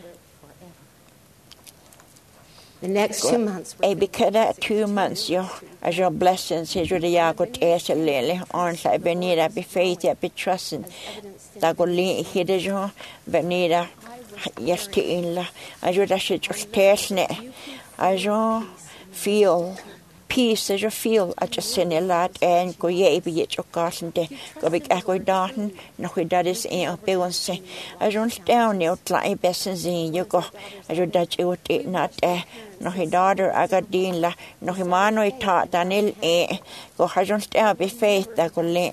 H: the next two months.
I: A because two months, yo, as your blessings, as your yagot es a lily, on like Benita, be faith, be trusting. That go lean, he did you, Benita, yes, to inla, as you dash it just test net, as you feel peace, as you feel, I just send a lot and go ye be it your garden day, go big echo darn, no, we that is in a bill say, as you down, you try best in you go, as your Dutch, you would eat not there. No hi daughter agadin la no hi mano I ta danil e go hajon sta be faith da go le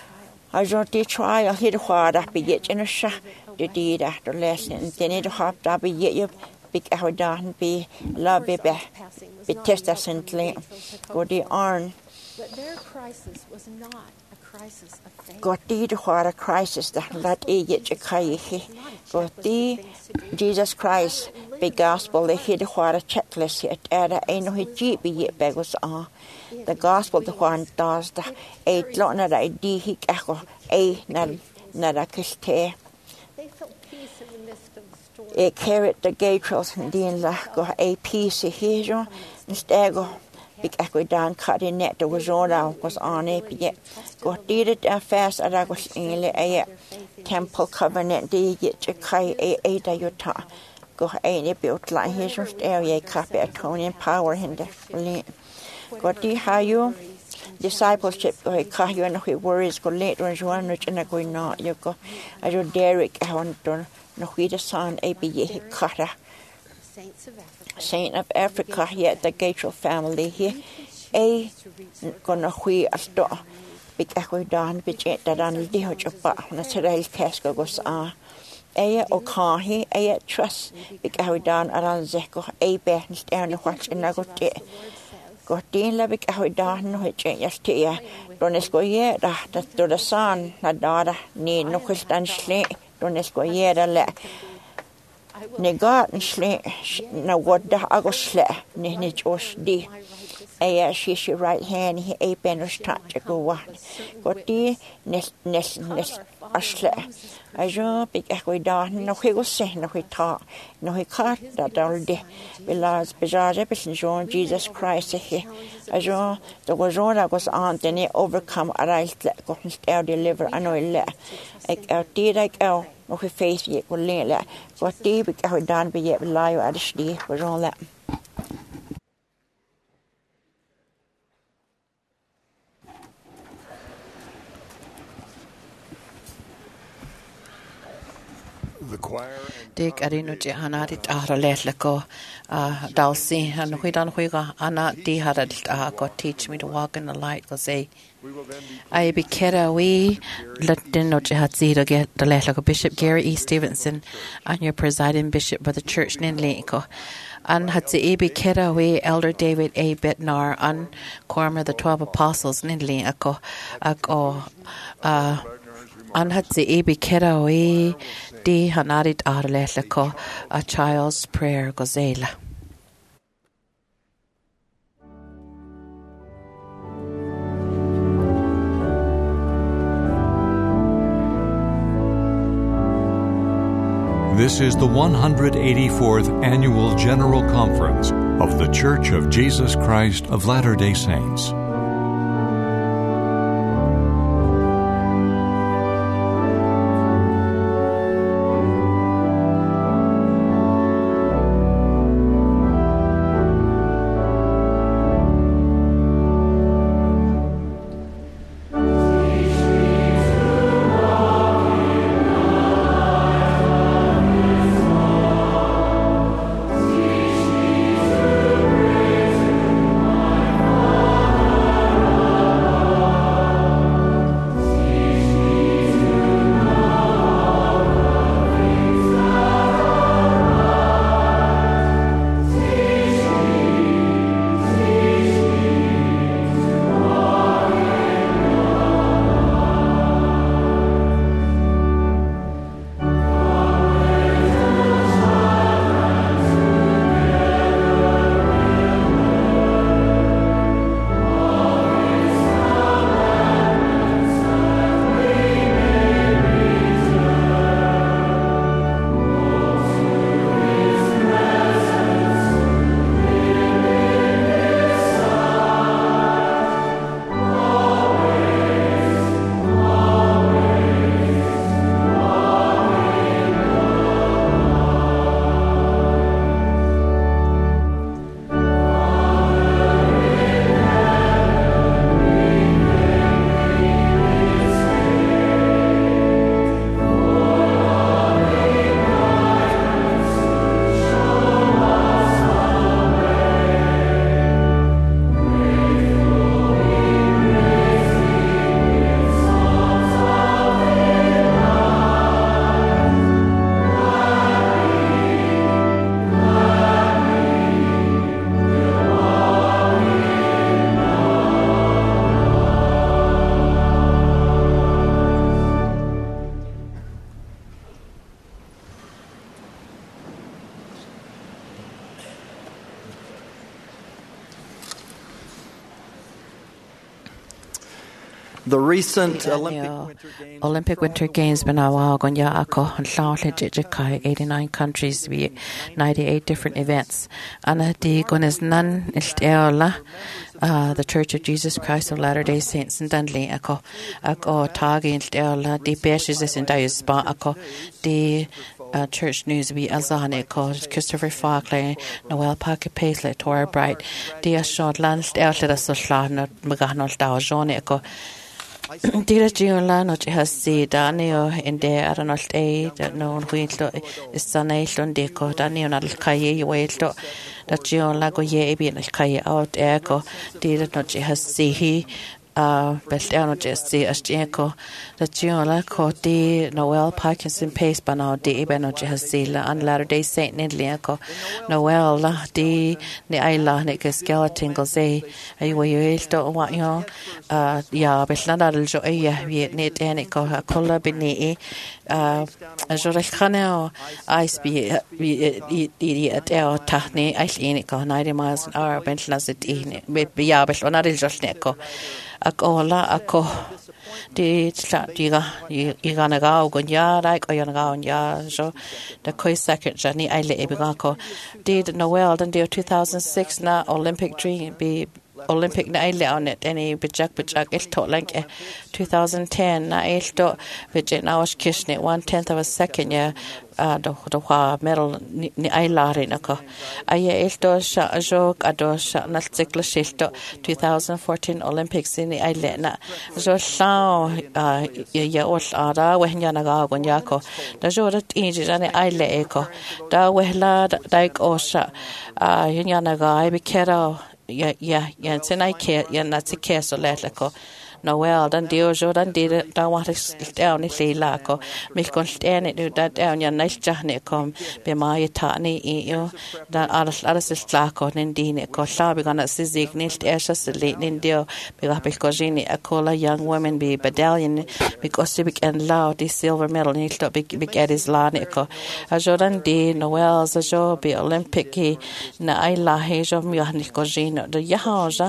I: hajon ti try a hid hwada be yet in a sha de di da the lesson then it hop da be yet you big ahodan be love be be be test asently go di arn
H: but their crisis was not a crisis of faith.
I: Got the hwada crisis da lat e yet you kai he go di Jesus Christ the gospel they hid what a checklist it era a no he be yet begos ah the gospel the one does the a lot na I d he echo a na na da kiste
H: They felt peace in the midst of the storm.
I: A carrot the gatrels and din la go a piece here instead go big echo down cut in net the was all out was on it yet go did it fast and I was in a temple covenant the yet kai a a da yota go any built like his just area copy atoning power in the got the how you discipleship go ka you no worries go late on one which and go not you go as your Derek I want to no we the son a be ye kara
H: Saints of Africa.
I: Saint of Africa yet the Gatro family here a gonna we a store big echo down which it that on the hot of na today casco goes ah Aya o kahi, aya trust, big ahodan aran zeko, a bear and stand and watch and I got it. Got in la big ahodan, which ain't just here. Don't esco yet, that to the sun, na dada, need no question slate, don't esco yet a le. Ne garden slate, na what da I go slate, ne ne josh di. Aya she she right hand, he a penner's touch to go one. Got the nest nest nest a slate. Ajo big echo down no he go say no he talk no he cut that all day because because everything John Jesus Christ here ajo the was on that was on then he overcome arise let go still deliver I know let like out did like out no he face yet go le let go deep big echo down be yet lie at the was on that
B: Dig arino je hanari tahra let ko dalsi and huidan huiga ana di harad go teach me to walk in the light go say I be kera we let din no je hat zira get the let like Bishop Gary E. Stevenson and your presiding bishop of the church in ko and had se be kera we Elder David A. Bednar and Cormer the twelve apostles in ako ako uh an had se e be kera we di hanarit arle ko a child's prayer gozela.
A: This is the one hundred eighty-fourth Annual General Conference of The Church of Jesus Christ of Latter-day Saints.
J: The recent Olympic Winter Games,
B: Olympic Winter Games banawa gonya ako llawn jijikai eighty-nine countries we ninety-eight different events. Ana di gones nan ilteola uh, the Church of Jesus Christ of Latter-day Saints in Dundee ako ako tagi ilteola di beshes in diaspa ako di Uh, church news we azane called Christopher Falkley, Noel Parker Paisley, Tora Bright, Dia Short Lance, Elder Soslan, Maganol Dow Jonico. Dira Giolano has said Danio in there at an old age that no one is Sanation deco, Danio Nalkaye, wait that Giolago ye be an Alkaye out echo, did not has see he. Uh, Beltano Jesse as Janko, the Giola Coti, Noel Parkinson Pace Banao, de Ebeno Jehazila, and Latter-day Saint Nidliaco, Noel, de Naila, Nick Skeleton Gose, a way to what you uh, ya, Betlanda Jo, ya, Vietnit, Anico, a color bini, uh, a Joricano, ice be at El Tahni, Icenico, ninety miles an hour, Bentlazit, maybe Yabel, or not just Neco. Akola ako di diga igana ga gonya like oyana ga onya so the koi second journey I le ebigako did Noel and the two thousand six na Olympic dream be Olympic na ile on it any bijak bijak il to like twenty ten na il to bijak na was kishne one tenth of a second yeah uh the the wa medal ni ai lari na ko aye il to sha jok ado sha na cikla shilto twenty fourteen Olympics in ai le na jo sha uh ya ol ara we nya na ga gon ya ko da jo da ti ji na ai le ko da we la da ko sha uh nya na ga ai bi kera yeah yeah yeah tonight care yeah that's a care so let ko no well dan dio jo dan di da want to down ni le la ko mi kon sten it da down ya nice jahne kom be mai ta ni yo da aras aras sta ko nen di ne ko sha be gonna sizig ni sta se le nin dio be ga be ko jini a cola young women be medallion because civic and loud the silver medal ni sta be be get his la ne ko a jo dan di no well so jo be olympic na ai la he jo mi ni ko jini da ya ha ja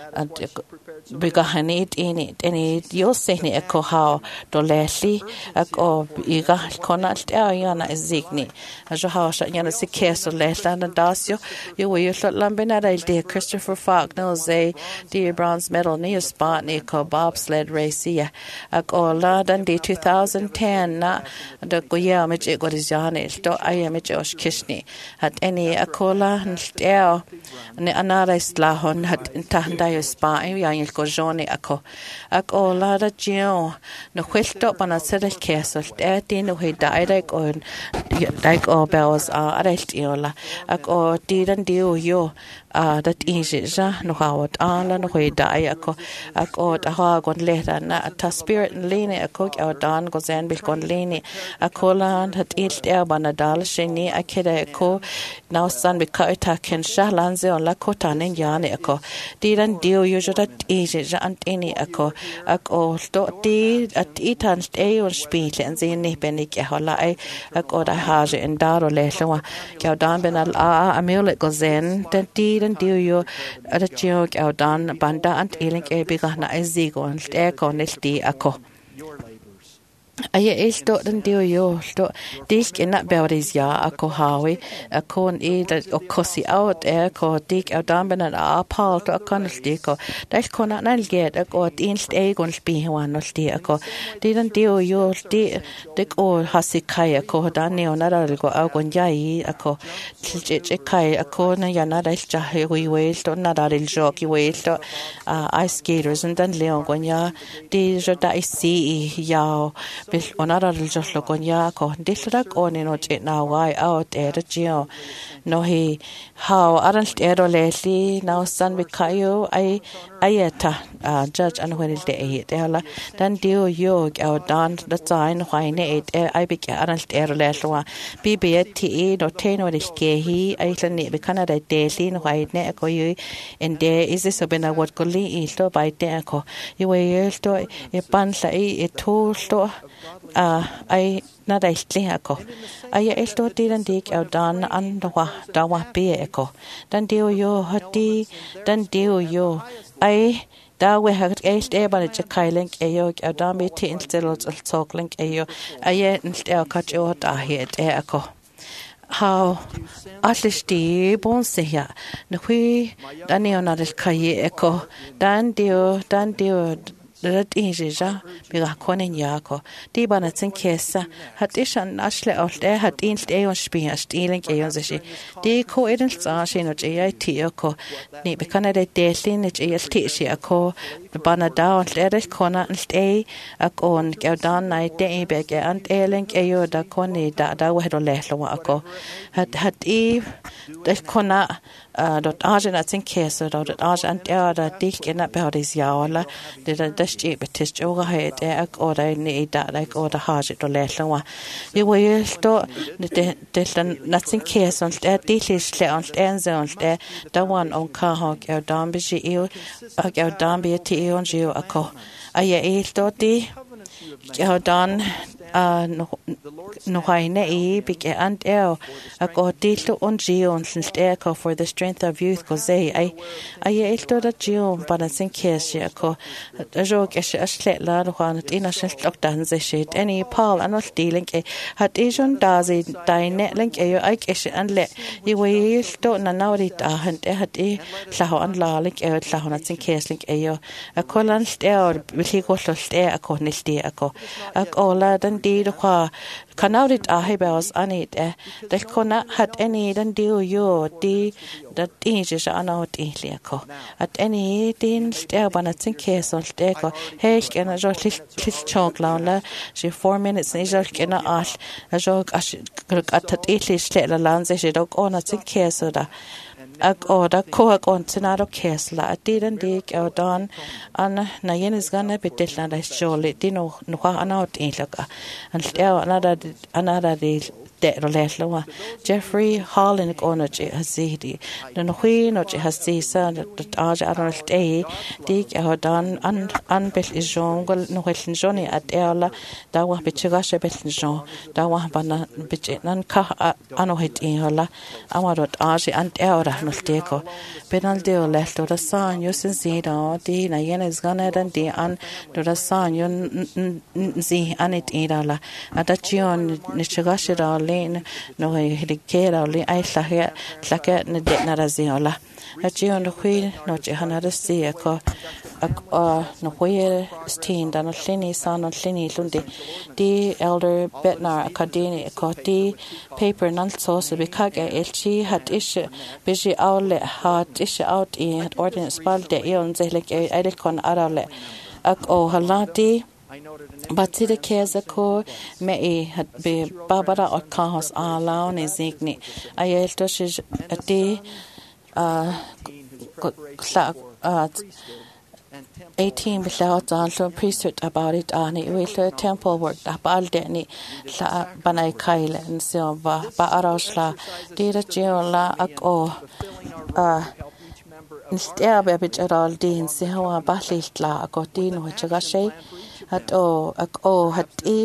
B: because it in it any you say ni echo how do leslie ako iga konalt yana zigni ajo how sha yana se keso lesland and dasio you will you lambena de Christopher Falk no say the bronze medal ni spot ni ko bobsled race ya ako la dan di twenty ten na the goya me go is yana to I am Josh Kishni at any akola ntel ne anara slahon hat intanda spa ya ko jone ako ako la da geo no kwelto bana sere keso e ti no he dai ko dai ko bells a arelt iola ako ti dan dio yo a dat inje ja no hawat ala no he dai ako ako ta ha gon le na ta spirit lene ako au dan go zen bil gon lene ako la hat ilt er bana dal sheni akede ko now san be ka ta ken shalanze on la kota nen yane ako ti dan dio yo jo dat inje ja ant ini ako ako sto ti at itan stay on spiele en ze ni ben ik hola ai ako da haje en daro le lwa ka dan ben al a amule go zen den ti den dio yo at jog au dan banda ant ilink e bi gana ai zigo on ste ko nesti ako aye esto dan dio yo sto dik in that beldies ya ako hawi ako e da okosi out e ko dik au dan ben a pal to kan stiko da ko na nal get ako inst e gon spi wan no sti ako di dan dio yo sti dik o hasikai ako dan ne ona ra ko au gon jai ako che che kai ako na ya na da cha he wi we sto na da il joki we sto ice skaters and dan leon gon ya di jo da si ya bil onara el joslo konya ko disrak on no che na wai out er geo no he how aren't ero lesi now san bikayo ai ayeta judge and when it e ela dan dio yo au dan the sign why ne it ai bik aren't ero leswa bbte no teno de ke hi ai tani be canada de lin why ne ko yu and there is this been what ko li sto by de ko you we sto e pan sa e to sto a ai na dai tlia ko ai esto tiran dik au dan an dawa dawa pe ko dan dio yo hati dan dio yo ai da we hat echt e ban je kailen e yo au dan be tin stelot talkling e yo ai nst e ka jo da het e ko how atlisti bon se ya no hui dan ne ona del kai e ko dan dio dan dio dat inja bi ga konen yako di bana tsin kesa hat ich an asle auf der hat inst e on spiel stilen e on sich di ko eden sa shin och e ti ko ni be kana de delin ich e ti shi ko bana da und der ich kona und e akon ge dan nai de be ge an elen e yo da koni da da we do le lo ko hat hat e de kona dort argen at sin kesa dort argen der da dik in about is yaala de da sti betist ora het ek ora ni da like ora haje do leswa vi we sto de de nothing kesa und der dilis le und enze und der da one on ka ha ge dan bi ji e ge dan bi ti on ji ako aye e sto di ge dan a no haine e big and el a go dilo on gion echo for the strength of youth go say I I elto da gion but I think yes ya ko a jog is a slet la one in a shot dance shit any Paul and not dealing e hat is on dazi dine link e I guess and let you we don't know it a hand e hat e llaho an la link e llaho na think yes link e yo a colan stel will he go ste a co nilti a co a ola dan di do qua canaurit a hebels anit e del cona hat any dan dio yo di that is anot iliako at any din stel bana think yes on steko hey can a jot lis chok la she four minutes is jot can a a jog at at ilis stel lanze she dog on a think yes da ag o da ko ag on tinado kesla atidan dik o don an na yen is gonna be ditla da jolly dino no anot ilaka and stel another another de rolelo Jeffrey Holland onoji hazidi no hui no has sa that aj aronal day dik o don an an bel is jongol no heln joni at ela da wa bichiga she bel jon da wa bana bich nan ka ano het in hola amarot aj an ela no teko penal de lesto da san yo sin zida di na yen is gonna dan di an do da san yo zi anit idala adachion ni chiga she len no hidikera le ai tlahia tlaka na de na raziola achion no hui no che hanara si ko ak no hui steen dan llini san on llini lundi di elder betnar academy ko di paper nan so se bikage elchi hat is biji aule hat is out in ordinance balde ion zelek ai kon arale ak o halati but the case ko me e had be Barbara or Kahos a lawn is igni I elto she ati uh uh eighteen without also priesthood about it and it will temple work da balde ni la banai kaile and so ba ba arosla dira jola ak o uh instead of a bit at all din se hawa bahlitla ko din ho chaga shay at o ak o hat e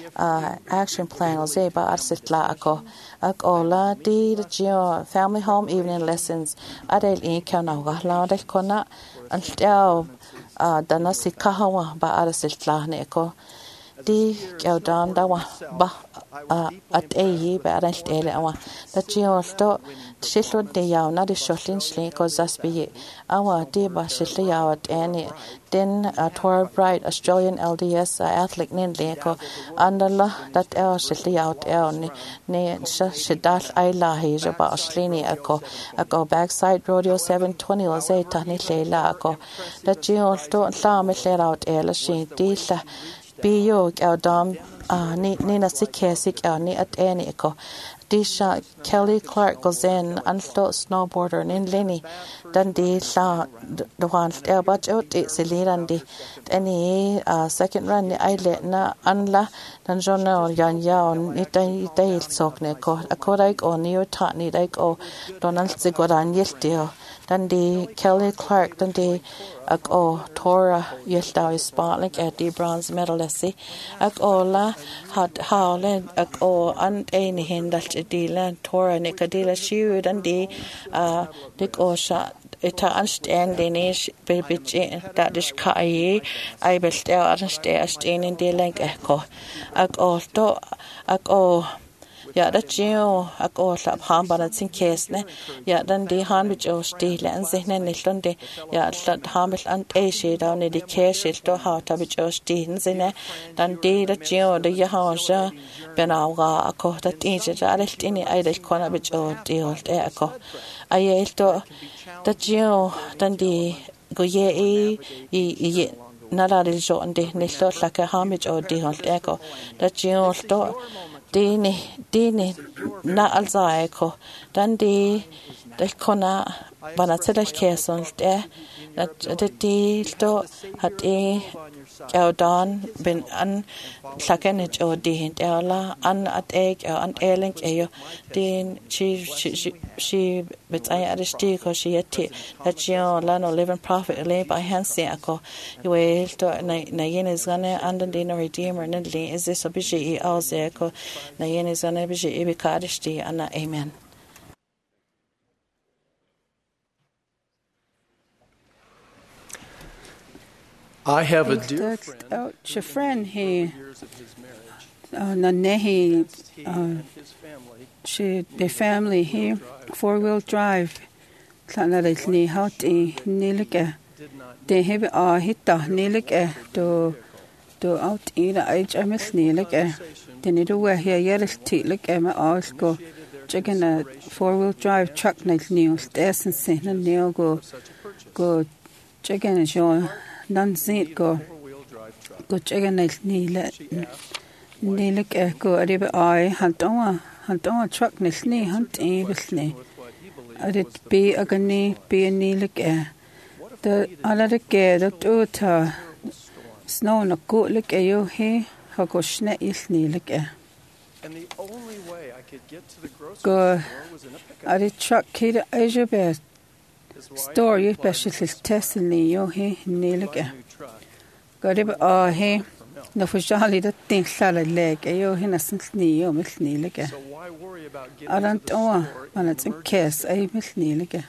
B: action plan ze ba arsitla ako ak ola di geo family home evening lessons adel e kana ga la del kona an stel dana sikawa ba arsitla ne ko di geo dan da wa ba at e ba arsitele awa da geo sto shilo de yaw na de shotlin shle ko zasbi awa de ba shilo yaw at any then uh, Tor Bright Australian L D S uh, athlete nin leko andala that el shili out el ni ni shidal ai la heja ba auslini ako ako backside rodeo seven twenty o ze tani lela ako that you to la me clear out el shi dila bi yo el dom uh, ni ni na sikesik el ni at any ako Disha Kelly Clark goes in and snowboarder in Lenny then the la the one el but out it's lirandi any uh second run the islet na anla dan jona yan ya ni dai dai sokne ko akorai ko ni ta ni dai ko Donald Zigoran yeltio then the Kelly Clark then the ak o Tora yeltao spot like at the bronze medalist ak ola had haulen ak o an any hindal dila Tora nikadila shiud and the uh dik o shot ita anständig is bibje that is kai I bestel anständig in de link ko ak o to ak o ja dat jo ak o lab han bana sin kesne ja dan de han mit o stile an sich nen nicht und ja dat han mit an e she down in de keshe to ha ta mit o stehen sine dan de dat jo de ja ha ja benauga ko dat in je ja recht in ai de kona mit o de holt e ko ai elto dat jo dan de go ye e i nada de jo ande ne lo la ka ha mit o de holt e ko dat jo to dini dini na alzaeko dan di del kona bana tsedel keson te at de tilto hat e Don bin an sakenich o di hint ela an at ek an elink eyo din she she she bit I arsti ko she yeti that you la no living prophet le by hansi ako we to na na yen is gonna and the redeemer and is this obishi also ko na yen is gonna be be kadisti ana amen.
C: I have a dear friend.
E: Your friend he na nehi she the family here four wheel drive kana ni hot e nilike they have a hitta nilike to to out in the age of miss nilike they need to wear here yet like em asko chicken a four wheel drive truck night news there's and sin and neil go go chicken is your nan sit go go chicken night nile nilike go ariba I hantawa hantawa truck night ni hunt e bisni arit be agani be nilike the alare ke the to snow na go like ayo he ha go shne is nilike
C: and the only way I could get to the grocery
E: go
C: store was in a pickup.
E: arit truck kid ayo be story special testing yo he nilike go riba ah he no fujali the thing sala leg ayo he na sni yo mis nilike
C: So why worry about getting
E: arant
C: to the
E: oa
C: store
E: man
C: in
E: it's
C: an
E: case ay mis nilike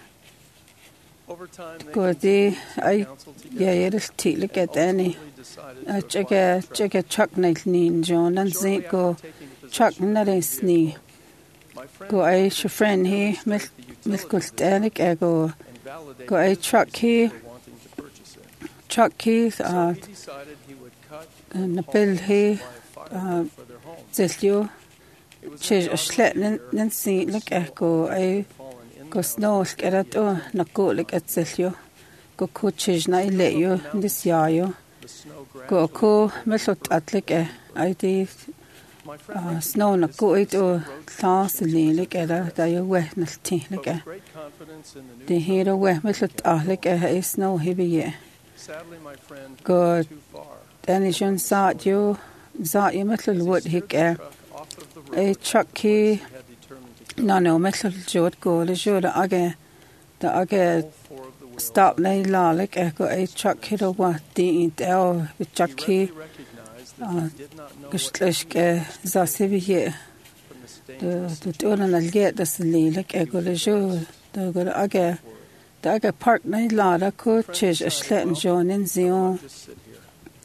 C: Over time, they
E: go
C: continued
E: di
C: to
E: ay
C: counsel together
E: yeah yeah this tea look at any
C: ultimately decided to
E: a
C: acquire
E: check
C: the
E: a
C: truck.
E: check a truck night nin John and
C: Shortly
E: say go
C: after taking possession
E: truck
C: of
E: na
C: the
E: res ni
C: vehicle, my friend
E: go ay
C: wanted
E: your
C: to
E: friend he
C: demonstrate
E: mis
C: the utility
E: mis
C: of
E: go
C: the
E: stanik
C: vehicle
E: e go
C: and validate
E: go ay
C: his
E: truck
C: reasons
E: he
C: for wanting to purchase it.
E: truck he
C: So
E: uh
C: he decided he would cut
E: na
C: Paul's
E: bill he
C: supply of firewood for their home.
E: zilio
C: It was in
E: che
C: the autumn
E: slet
C: of the
E: nin
C: year
E: nin si
C: when
E: look
C: snow
E: e go
C: already
E: ay
C: had fallen in the
E: go
C: house
E: snow
C: and
E: skerat
C: the
E: o na go look at zilio go ko che na ile yo this yayo
C: snow
E: go
C: gradually
E: ko
C: began to
E: mesot
C: burn.
E: atlik e ay di
C: My friend
E: Uh,
C: recognized
E: snow na
C: this
E: go
C: as
E: it o
C: the road
E: class
C: conditions
E: li
C: was
E: like
C: a
E: era
C: threat.
E: da yo we na ti
C: But
E: like
C: with great confidence in the new
E: the hero we
C: truck,
E: me so ah like e snow heavy ye
C: sadly my friend
E: go
C: went too far.
E: then is on sa you za you me so wood
C: Steered
E: hik
C: the
E: e
C: truck off of the
E: a
C: road
E: truck
C: to a place
E: he
C: he had determined to cut.
E: no no me so jod go le jod age da age
C: All four of the wheels
E: stop
C: on
E: na la like e go a truck hit o wa di in del with
C: He
E: truck he
C: readily recognized that
E: uh,
C: he did not know what to
E: gustlesh
C: do
E: ke za sevi ye
C: from this
E: the
C: dangerous
E: the to na get the li like e go le jod the go age da age park na la da ko che slet jon in zion
C: Just sit here.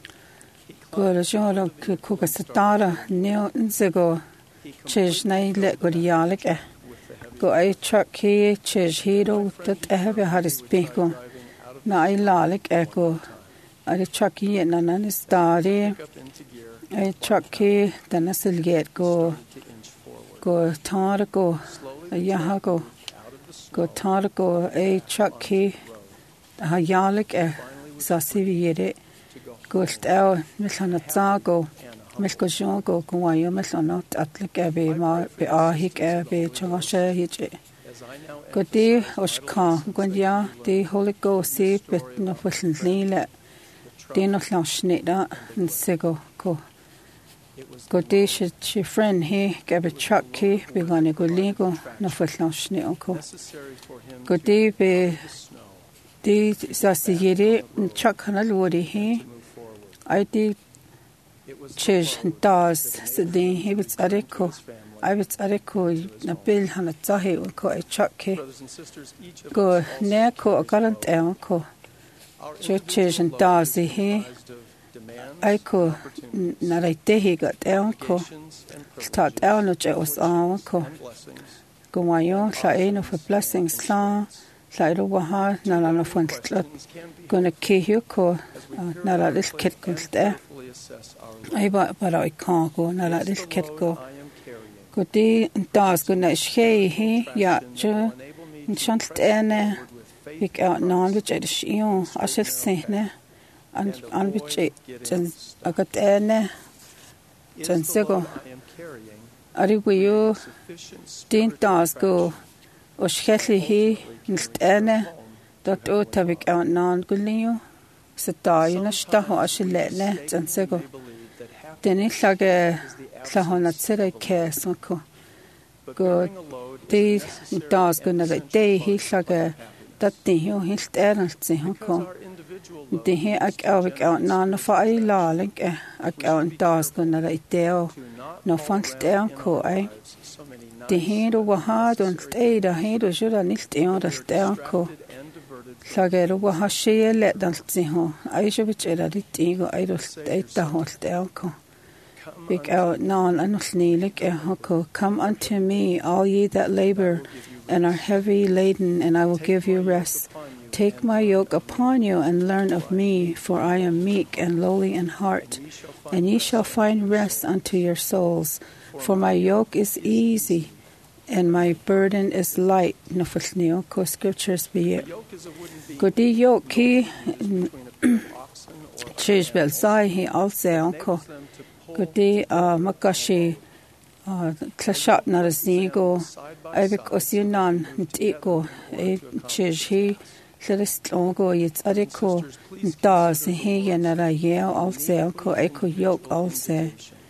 C: He
E: go le jod ko ko ka stara neo in zego che na le go ya like e go ai truck he che hero that e have had speako na ai la like e go ai truck he na na ni stari
C: up into gear
E: ai truck he da na sil get go
C: to inch forward.
E: go tar go ya ha go go tar go ai truck he ha ya like e sa si viere go stel mis han ta go mis go jo go go wa yo mis on at like e be ma be a hik e be changa she hi che
C: As I now
E: go di os ka go ya di holy ghost si bit no fusen lile di no lashni da in sego go go di she she friend he gave a truck he be gonna go legal no fusen lashni ko
C: necessary for him
E: go
C: to
E: di be
C: the snow
E: di sa si yere truck kana lori he
C: to move forward.
E: I di
C: It was
E: chish das se di he bits areko I bits areko na bill hana tahe ko a truck he
C: brothers and sisters, each of
E: go
C: us also
E: ne ko garant e ko
C: our
E: cho chish
C: individual
E: das
C: life is
E: he
C: comprised of demands,
E: ai ko
C: opportunities,
E: na rai te he got e ko
C: obligations, and
E: start
C: privileges,
E: e no che os a ko
C: and blessings,
E: go wa yo la e no for blessings la la ro wa ha na la no fun slot
C: questions can be
E: go na ke hu ko
C: as we
E: na la this
C: periodically
E: kit ko
C: and
E: ste
C: carefully assess our life.
E: ai ba ba rai ka go na la
C: Is
E: this
C: the
E: kit
C: load
E: go
C: I am carrying
E: go di das go na sche he ya
C: traction
E: jo
C: that will enable me
E: in
C: to
E: chant
C: press
E: ene
C: forward with faith
E: ik
C: in
E: out non
C: Christ
E: which it is you as if say ne and
C: and
E: and
C: avoid
E: which
C: getting stuck.
E: agat ene
C: Is
E: jan
C: the
E: sego
C: load I am carrying
E: ari we you
C: sufficient
E: din
C: spiritual
E: das go
C: traction
E: O skelli hi nilt ene dat o tabik out non gulio sa tayo na staho ashilene tsansego deni lage lahona tsere kes ko go de das gonna de hi lage dat de hi hilt ernst se ko de hi ak avik out non fa ai la link ak out das gonna de no fant der ko ai de hi do wahad und de da hi do jura nicht er das der ko lage ro wa shele dal se ho ai jo bit era dit ego ai do de ta hot der ko big out non anusnilik ehoko come unto me all ye that labor and are heavy laden and I will give you rest. Take my yoke upon you and learn of me, for I am meek and lowly in heart, and ye shall find rest unto your souls. For my yoke is easy and my burden is light. Nofasneo ko scriptures be it. Godi yoke he chishbel sai he also unko Godi uh makashi uh clashat naraznigo avik osiunan ntiko e chishi Lerislongo yits ariko das he yanara ye also ko eko yoke also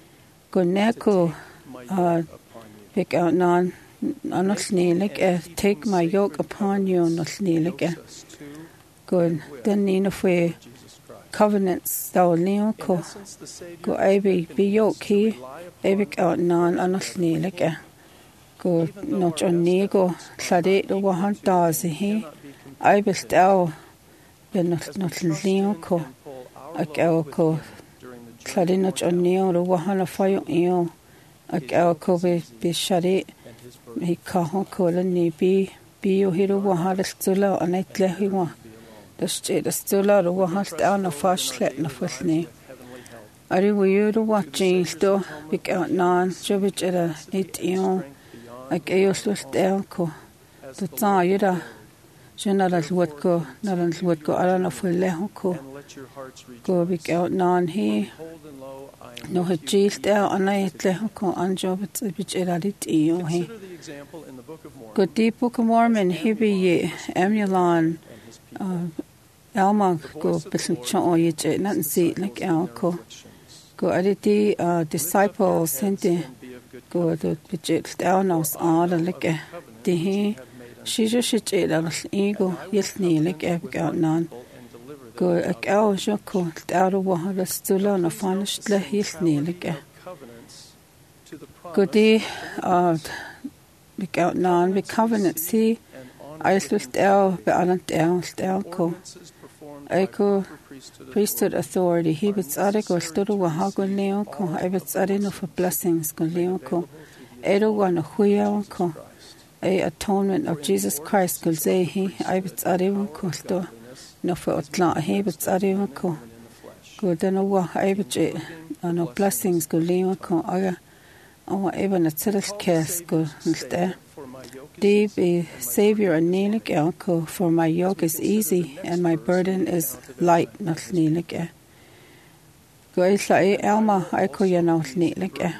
E: Goneko uh pick out non anasnilik eh take my yoke upon you anasnilik good then nina fwe covenants thou leon ko go abi be yoke he abik out non anasnilik go not on nego sade do one das he I bist au ben not not leon ko ak au ko Clarinach on neo ro wahana fayo eo ak au ko be be shari he ka ho ko ni bi bi o hiro wahara stula anait le hiwa das ste das stula ro wahast au na fashle na fusni ari we ro watching sto big out non jobich era nit eo ak eo slust eo ko to ta yura General Woodco, Naran Woodco, Arana Fulle ko go big out non he no had jilted out and I ko anjo but which eradit eo he. Good deep Book of Mormon, he be ye, Emulan, Alma go bism chon ye jet, not see like Alco. Go aditi disciples sent go to bitch down us all like the he. She just shit it out of ego, yes, knee like epic out none. Go a cow jocko out of water still on a finished le his knee like a good day out big out none, be covenant see. I swift out, be on down, stelco. Echo priesthood authority, he bits article stood over Hago Leonco, I bits arino for blessings, go Leonco. Edo one a huianco. A atonement of Jesus Christ kul say he I bits ariun kosto no for otla he bits ariun ko go then wa I bit no blessings go leon ko aga o even a tsiris kes go instead de be savior and nilik elko for my yoke is easy and my burden is light not nilik go isla e elma I ko ya no nilik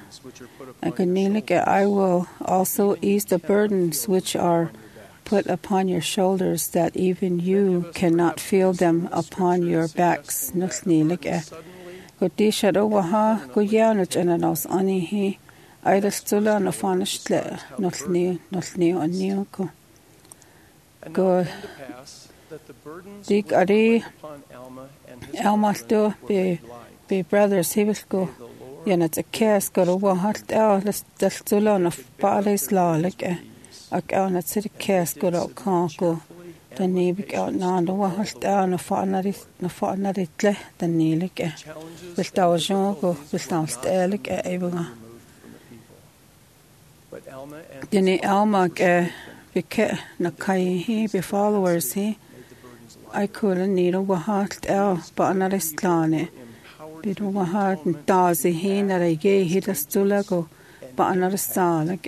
E: I will also ease the burdens which are put upon your shoulders, that even you cannot feel them upon your backs. Nusnilike. Godisha Owaha, Goyanich and Anos Anihi, Ida Stula and Afanishle, Nusni, Nusni, and Nilko. Go. Dig Ari Alma still be be brothers, he was go. Yanat a cares got a one heart out, that's still on a father's law like a account at city cares got out can't go. The knee big out now, the one heart down a father, no father, the knee like a with our jungle, with down stair like a Eva. The knee Alma, a big na kai he be followers he. I couldn't need a one heart out, but another slane. Bidu wahad and dazi he na rege he das tulago ba another star like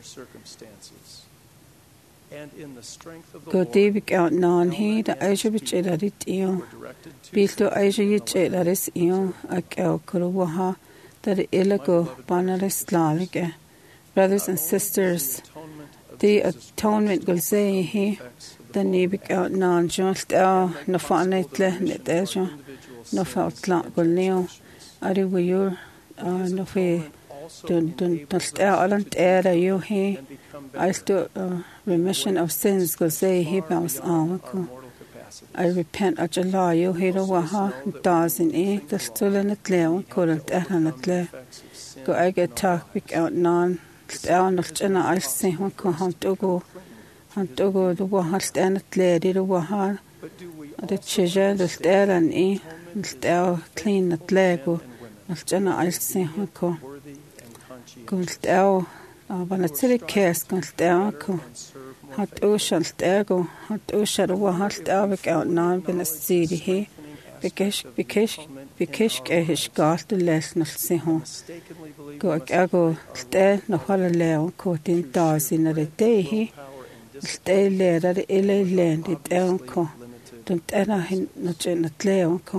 E: go David out non he the Asia which it at it eo Bilto Asia yich it at is eo a cow kuruwaha that it illago banaris like brothers and sisters The atonement goes say he the nibik out non just out no fanetle net ejo no felt la golneo ari wiyur no fe dun dun just out alant era you he I still remission of sins goes say he bounce on I repent at July you hear waha dozen e the stolen at leo couldn't ehan at le go I get talk pick out non down of Jenna I say one can hunt to go hunt to go the waha stand at lady the waha the chija the stare and e the clean at lego of Jenna I say one can go down when it's a case go down go hat ocean stego hat ocean waha stawik out non ben a city he because because because his got the lesson of say home go go stay no hala leo ko tin tas in the day he stay le that ele land it elko don't ena hin no chen leo ko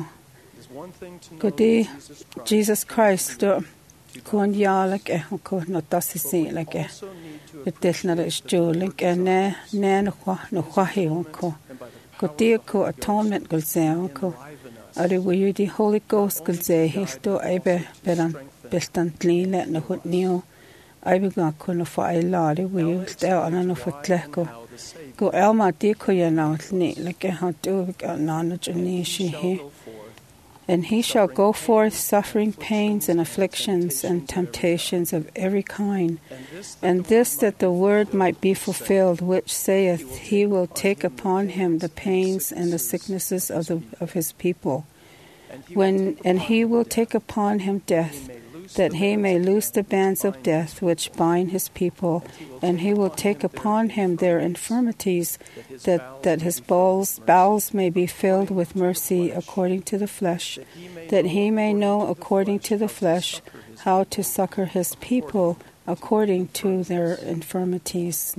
E: go di Jesus Christ do kon ya like e ko no tas si like e it na is joling and ne ne no no he ko go di ko atonement go say ko are we the Holy Ghost go say he do ebe beran bestan tlile na hot neo I be go ko no fa I lade we stay on no fotle go go elma di ko ya na ni like how do go na no jni shi he and he shall go forth suffering pains and afflictions and temptations of every kind, and this that the word might be fulfilled, which saith, he will take upon him the pains and the sicknesses of the of his people. When and he will take upon him death, that he may loose the bands of death which bind his people, and he will take upon him their infirmities, that, that his bowels, bowels may be filled with mercy according to the flesh, that he may know according to the flesh how to succor his people according to their infirmities.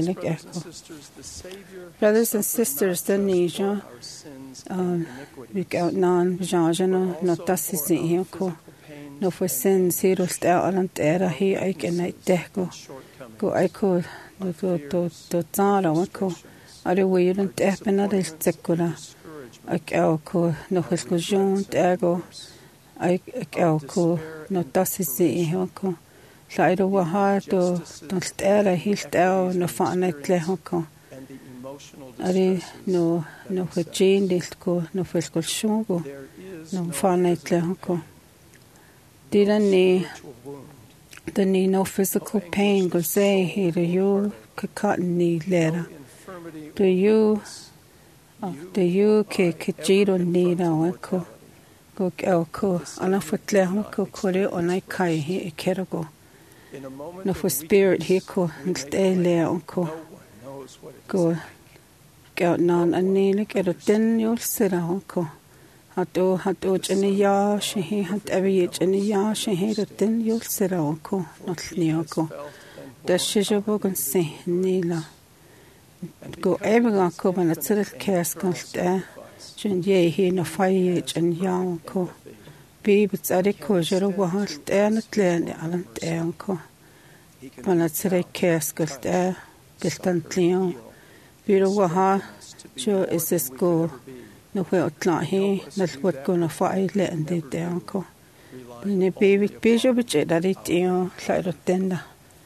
E: Brothers and sisters, the Nija, without non Vijajano, not Tassisi, no for sins, he rost out on terra, he I can night deco. Go I could, to to to Tara, Wako, are the weird and deppen at his secula. I calco, no his cojon, dago. I calco, no Tassisi, Hoko. Side of Waha, to don't stare, he's down, no fun at Lehoko. Are no, no for Jane, this go, no fiscal shongo, no fun at Lehoko. Didn't need the need no physical pain go say here do you could cut need letter. Do you do you ke kjiro need a ko go elko ana fotle ko kore onai kai he kerago. No for spirit he ko stay le onko go go non anile ke ten you'll sit onko. Hato hato jeni ya she hat every jeni ya she had den you'll sit onko not nioko. The shijobo can say nila. Go ever go when it's a case const jen ye he no fire jen yanko. Be but adiko jero was there not land alant anko. When it's a case const there, distant leon. Biro waha, jo is this go. No way out he, that's what gonna fight letting it down. Then a baby pigeon which that it you side of tender.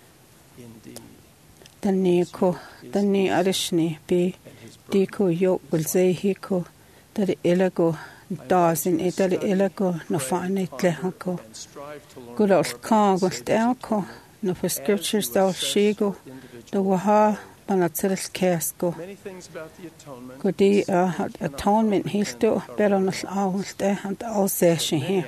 E: The Nico, the knee arishni be Dico yoke will say he co that the illegal does in Italy illegal no fine it lehanko. Good old car was down co, no for scriptures thou she go, the waha. Anatsiris casco. Could the atonement he still better on us hours there and all session here.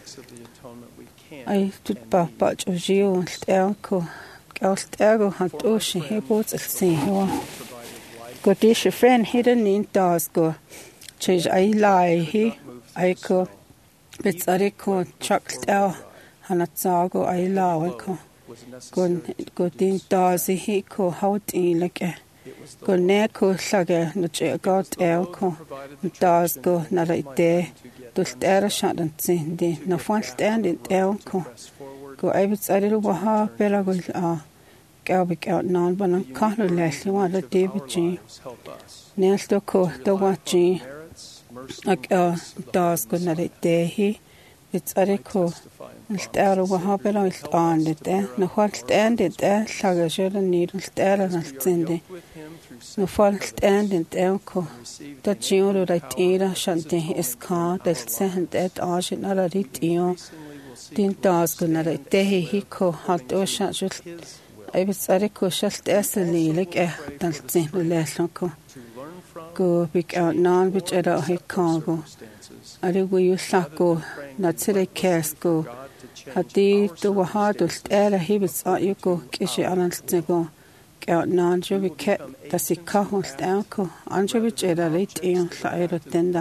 E: I did but but of you and stelco. Galstego had ocean he bought a sea here. Good dish a friend hidden in does go. Change I lie he I go. Bits are record chucked out and at Zago I lie. Gon godin dazi he ko hauti like go neko sage no che got elko daz go na ide to stare shot and sindi no fun stand in elko go I would say waha bela go ah out big out non but on color less you want to David G. Nelsto ko the watching like uh does good na day he it's a ko التأر وهابلا التآن لده نفال التآن لده شغشر النير التأر نالتندي نفال التآن لده كو تجيورو ريتيرا شانته إسكا دلتسهن داد آجن على ريتيو دين داز قلنا ريته هي كو حالت أوشا جل أي بتصاري كو شلت أسلي لك إيه دلتسهن للاسلو كو كو بيك أو نان بيج أرى هي كاغو أريغو يساكو ناتسري كيسكو هدي تو هادو التألا هي بتصايقو كيشي أنا التنقو كأو نانجو بكي تسيكاهو التأنكو أنجو بيجيرا ريتيو لأيرو تندا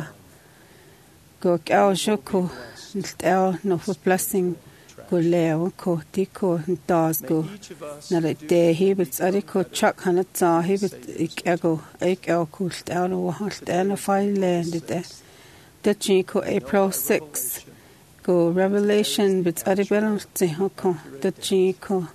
E: كو كأو جوكو التأو نوفو بلاسين كو ليو كو تيكو ندازكو نريتي هي بتصاريكو تشاك هنطا هي بتيكاغو ايكاو كو التأو نوها التأنا فايلين دي تجيكو April sixth go Revelation bits aribelanti hoko the G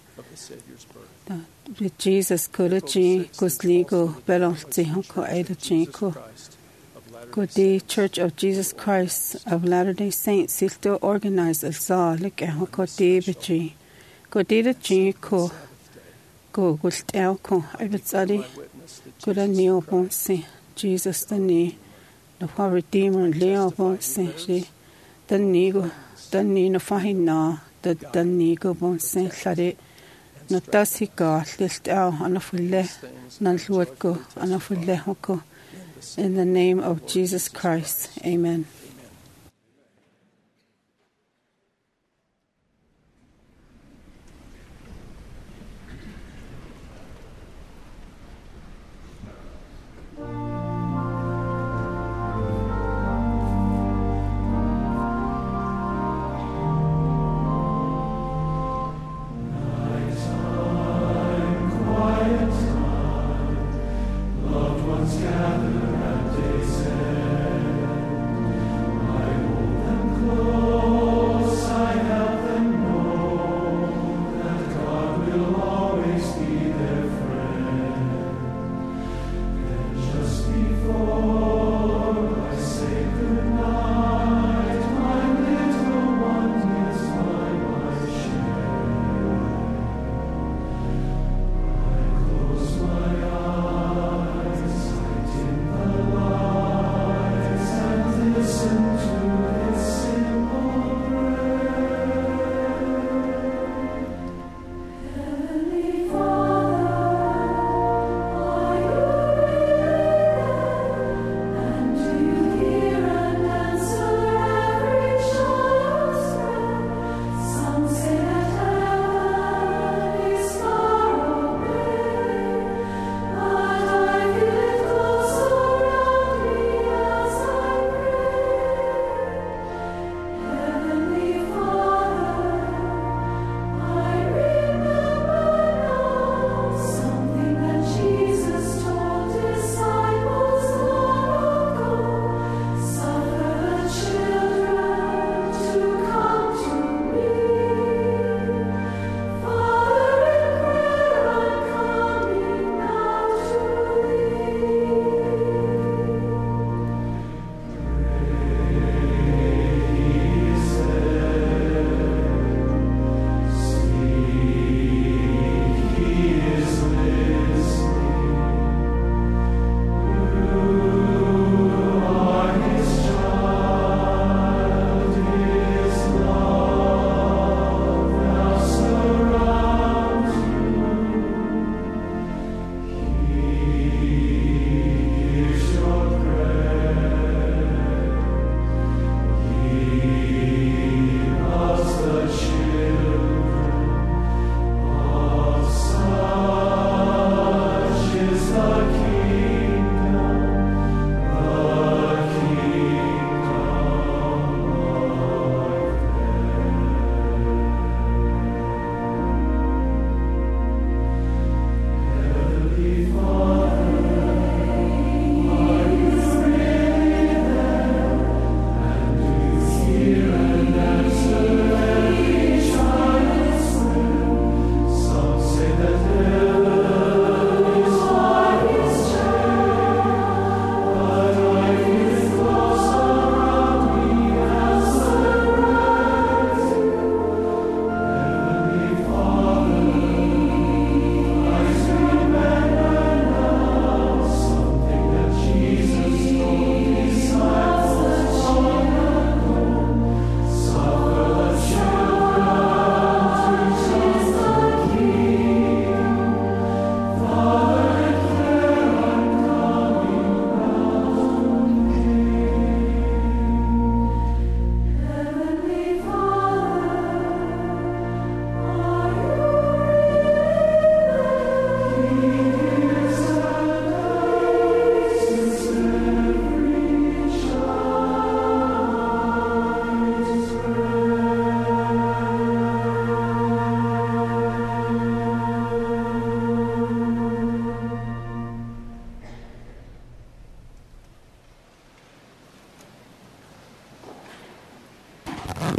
E: the Jesus ko the G kusligo belanti hoko ada G ko go the Church of Jesus Christ of Latter-day Saints still organized as all like hoko the G go the G ko go gustel ko ibits ari go the new bonsi Jesus the knee the Redeemer Leo bonsi she the nigo the ni no fahina the the nigo bonsi sare no tasika list out anafulle nan luotko anafulle hoko in the name of Jesus Christ, amen.
K: Gather at day set.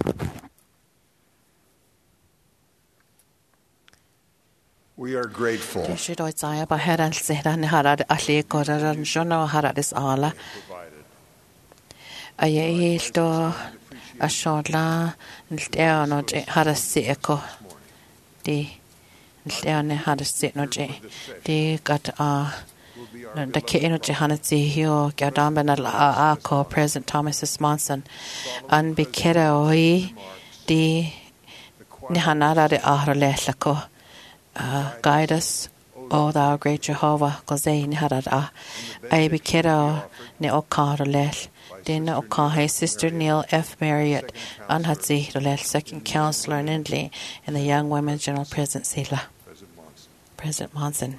D: We are grateful
B: Dí sé dóid sa ba heran séran harad a lé go an sona harad is ála. A dhé dó a seánla an nó har a sé go dí an har a sé nó dí gat a da ke ino te hana ti hio ga damba na a ko President Thomas S. Monson an bi kera oi di ni hanara de ahra lehla ko guide us, O thou great Jehovah ko zay ni harad a ai bi kera ni okara leh din okahe Sister Neil F. Marriott an hatzi leh second counselor in Indley in the Young Women's General Presidency la President Monson.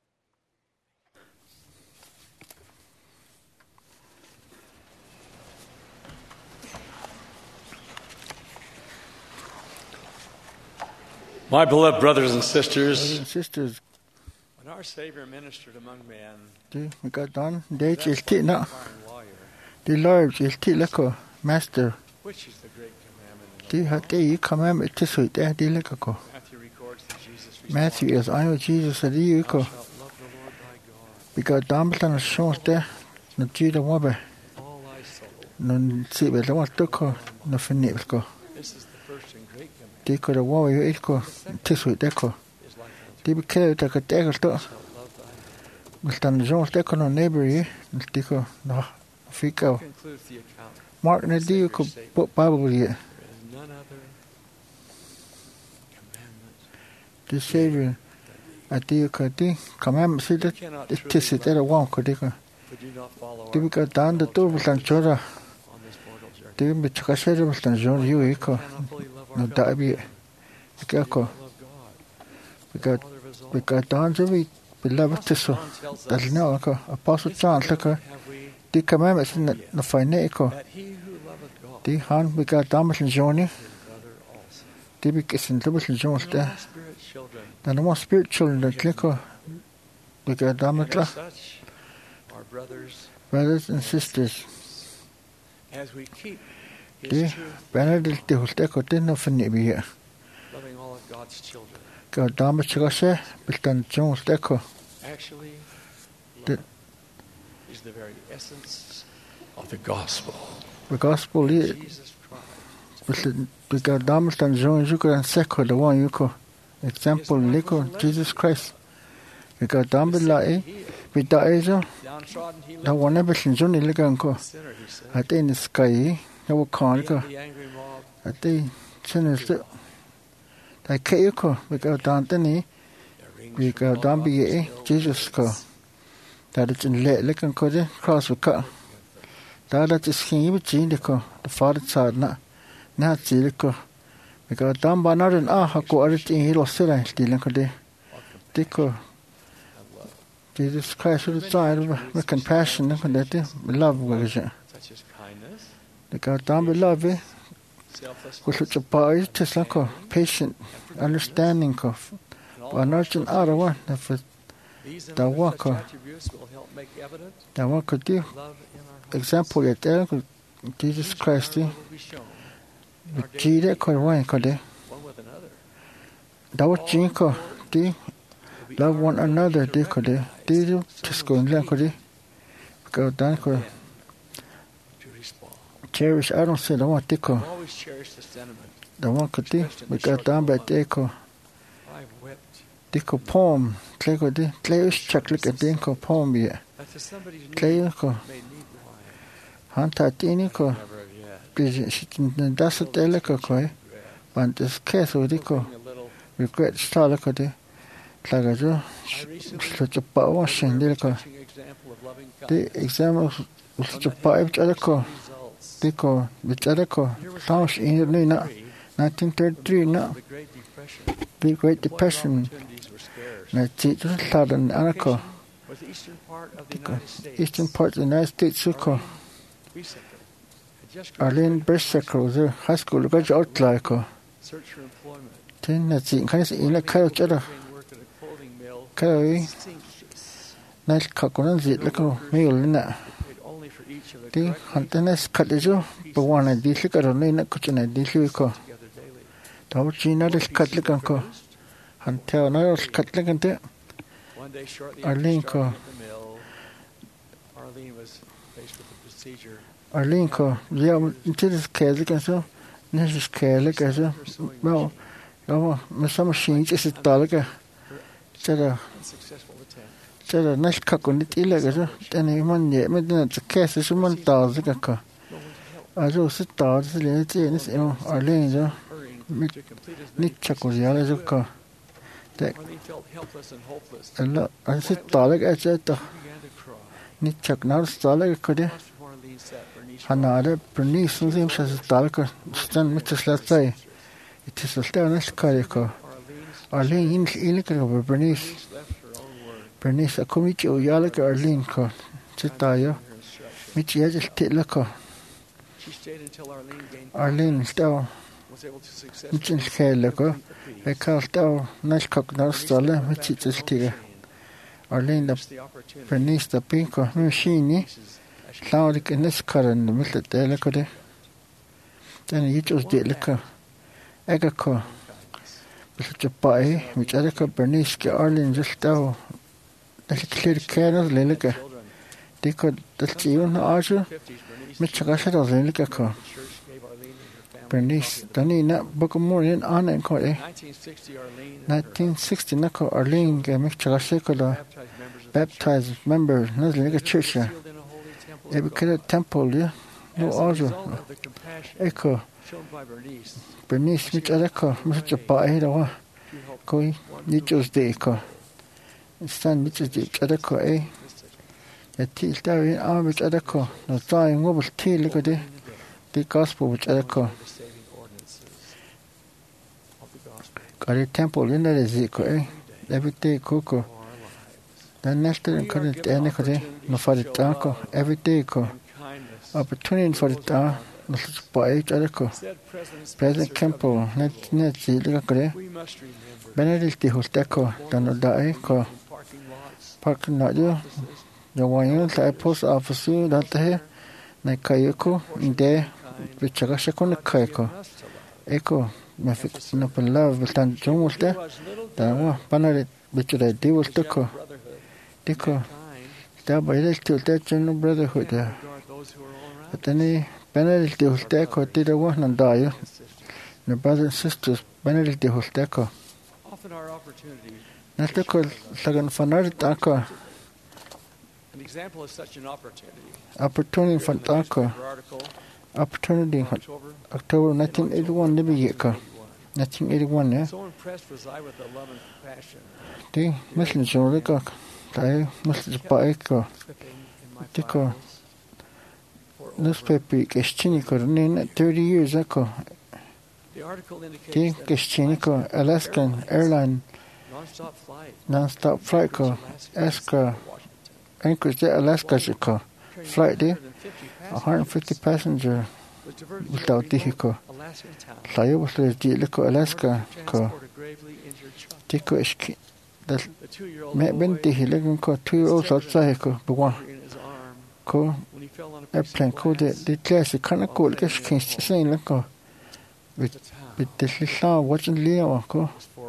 C: My beloved brothers and sisters,
G: sisters,
C: when our Savior ministered among men,
G: di we got done. They just tea na. The Lord just tea leko master.
C: which is the great commandment?
G: Di hat the commandment to sweet there di leko.
C: Matthew records that Jesus
G: Matthew is I know Jesus said you ko.
C: shalt love the Lord thy God
G: Because Dumbledore shows there no jida wabe.
C: with all thy soul.
G: No si be lo to ko no finit ko.
C: This is the first and great commandment.
G: Di ko the wabe you eat ko to sweet there ko.
C: Is like unto
G: Di be care ta ka te ko to.
C: thou shalt love thy neighbor.
G: Mustan Jones there ko no neighbor yi. Di ko no fika.
C: Concludes the account.
G: Mark na di ko Bible yi.
C: There is none other commandment.
G: The Savior at the Kati, command see that it is it at a one Kodika.
C: But do not follow
G: Do we got down the door with Anchora?
C: on this mortal journey.
G: Do we took a share with John you echo?
C: Cannot fully love our
G: No
C: fellow
G: dabi.
C: man.
G: Echo.
C: Love God,
G: We got
C: Father of us all.
G: we got down to we beloved to so. That's no Apostle John look
C: Have we
G: the commandments in the fine echo.
C: that he who loveth God
G: The hand we got down with Johnny.
C: his brother also.
G: The we kiss in double Jones
C: No
G: there.
C: more spirit children.
G: Then the more spiritual that clicker. We got down with
C: And as such, our brothers,
G: brothers and sisters.
C: as we keep his
G: The
C: truth,
G: Benedict the Hulteco didn't finit be here.
C: loving all of God's children,
G: Got down with Chigase, but Jones deco.
C: actually
G: The-
C: love is the very essence of the gospel.
G: The gospel is
C: Jesus Christ.
G: we got down with Jones, you could second the one you could. Example, Lico, Jesus Christ. We got down with Lai, with the Asia,
C: Downtrodden he
G: the
C: left
G: one ever since Johnny Liganko.
C: the sinner, he said.
G: I think in the sky, no
C: He
G: conquer.
C: and the angry mob
G: I think sinners. I Kayuko, we got down the knee,
C: their rings
G: we
C: from
G: got down
C: all
G: be
C: others
G: Jesus
C: still
G: ko. That it's in let Liganko, cross with cut. That is King of Jindico, the father side, not not Zilico. We got down by not an ah, go everything he lost it and stealing could Dico. Jesus Christ with the side with compassion, look at that, love was it.
C: such as kindness,
G: The got down below it,
C: selflessness,
G: with such a boy, just like a patient, understanding of.
C: and all
G: But not an other one, if it,
C: these and
G: the
C: other
G: walker.
C: such attributes will help make evident
G: that one could do.
C: love in our hearts.
G: Example, yet there, Jesus
C: Each
G: Christ,
C: honor will be shown in our
G: with
C: daily
G: G could one, could they?
C: one with another.
G: That was Jinko, they love one another, they could they. They do just go and learn, could they? Go down, could
C: To respond.
G: cherish. I don't say the one, they could.
C: Always cherish the sentiment.
G: The one could they. We got down by they could.
C: I've wept.
G: They could poem, they could they. They is check look at they could poem yet.
C: That to somebody's need
G: They could.
C: made me blind.
G: Hunt at any could.
C: Never have yet.
G: Busy, she didn't, that's what they look at, but this case, we could.
C: Being a little,
G: Regret style could they. Like I do, such a power washing, they could.
C: touching example of loving
G: The
C: kindness.
G: exam was such a pipe, other could.
C: Results.
G: They could, which other could. Sounds in the nineteen nineteen thirty-three, no.
C: The Great Depression.
G: The Great
C: What
G: Depression.
C: opportunities were scarce.
G: Na teacher started an anarcho.
C: Was the eastern part of the United States.
G: Eastern part of the United States, Suko.
C: Recently, had just
G: Arlene Berserker was a high school, got out like a.
C: search for employment.
G: Then that's it. Kind of in a car, other.
C: Doing work at a clothing mill.
G: Carry.
C: Seamstress.
G: Nice coconuts, it like a meal in that.
C: Paid only for each
G: Di hantanes kalijo bawana dili karone na kuchina dili ko. Tawo china des katlikan ko. Hantel na os katlikan te. Arlene ko. Arlene ko. Ja, intides keze kan so. Nesis kele kan so. Wel, ja, maar soms machines is het talke. Tada. Tada nas kakon dit ile kan so. Dan iemand je met dat keze so man taal kan ko. Ajo se taal se le te nis emo Arlene zo. Niet chakosiale zo ko. Dat. Allah, als het talk is het toch niet chak nou talk kode. Hanade Bernice nu zien ze het talk staan met de slaatje. Het is wel staan als kariko. Arlene in eerlijke over Bernice. Bernice ik kom niet jou eerlijke Arlene ko. Zit daar jo. Met je het tilko. Arlene stel. Niet een schele ko. Ik kan stel nas kok nou stellen met je tiltige. Arlene de Bernice de pinko machine. Laurik in this current, the middle delicate. Then you just did liquor. Egako. With a pie, which Erica Bernice Arlene just down. That's a clear can of Lilica. They could that's even Archer. Michigashad of Lilica. Bernice, Danina, Bokamorian, Anna and Corey. nineteen sixty, Nako Arlene, Michigashikola. Baptized member, Nazliga Church. Every kind of temple, yeah. No order. Echo. Bernice, which other car, Mister Paedo, going, Nichols de echo. Stand Mitchell de other car, eh? A tea starring arm which other car, no dying wobble tea like a day. The gospel which other car. Got a temple in there, Ezekiel, eh? Every day, cocoa. Then next and couldn't any day, no for the taco, every day co. Opportunity for the ta, no such by each other co. President Campbell, net net zilliga gre. Benedict de Hosteco, dan da co. Parking lot you. The one I post office that here. Na kayako, in there, which I got on the kayako. Echo, my fit no love, but then John was there. Then one, Benedict, which I did was the co. Diko, that by this to that general brotherhood there. But then he Benedict de Hosteco did a one and die. The brothers and sisters, Benedict de Hosteco. Not the call Sagan Fanard Taka.
C: An example of such an opportunity.
G: Opportunity for Taka. Opportunity October nineteen eighty-one, Libya. nineteen eighty-one, yeah.
C: So impressed was I with the love and compassion.
G: The Muslims are like I must buy echo. Dico newspaper Keshcheniko in thirty years ago. The Keshcheniko Alaskan airline non-stop flight co Alaska Anchorage Alaska co flight there one hundred fifty passenger without vehicle. Flyer was the Dilico Alaska co Dico Ishki. Dat met ben die liggen ko two year olds outside ko bewan ko airplane ko de de class kana ko ke skin sein la ko with with the lisa watching leo ko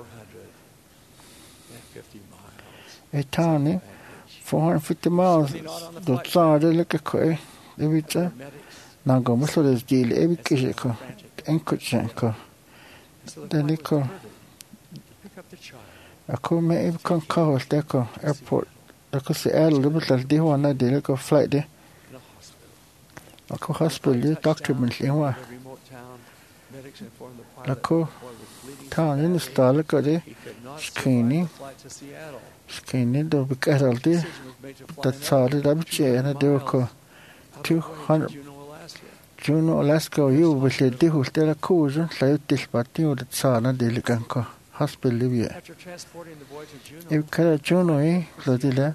G: a town four hundred fifty miles do tsar de leke ko e evita na go mo so des deal e bi ke ko en ko chen ko de liko Ako me even kan call Deco airport. Ako si air liberal di ho na di ko flight de. Ako hospital di doctor min liwa. Ako town in stall ko de screening. Screening do bikaral di. Dat sare da biche na de ko two hundred Juneau Alaska you with di ho stela ko jo la til parti o dat sare de kan ko. Hospital Libya. If Kara Juno, eh, Clodilla,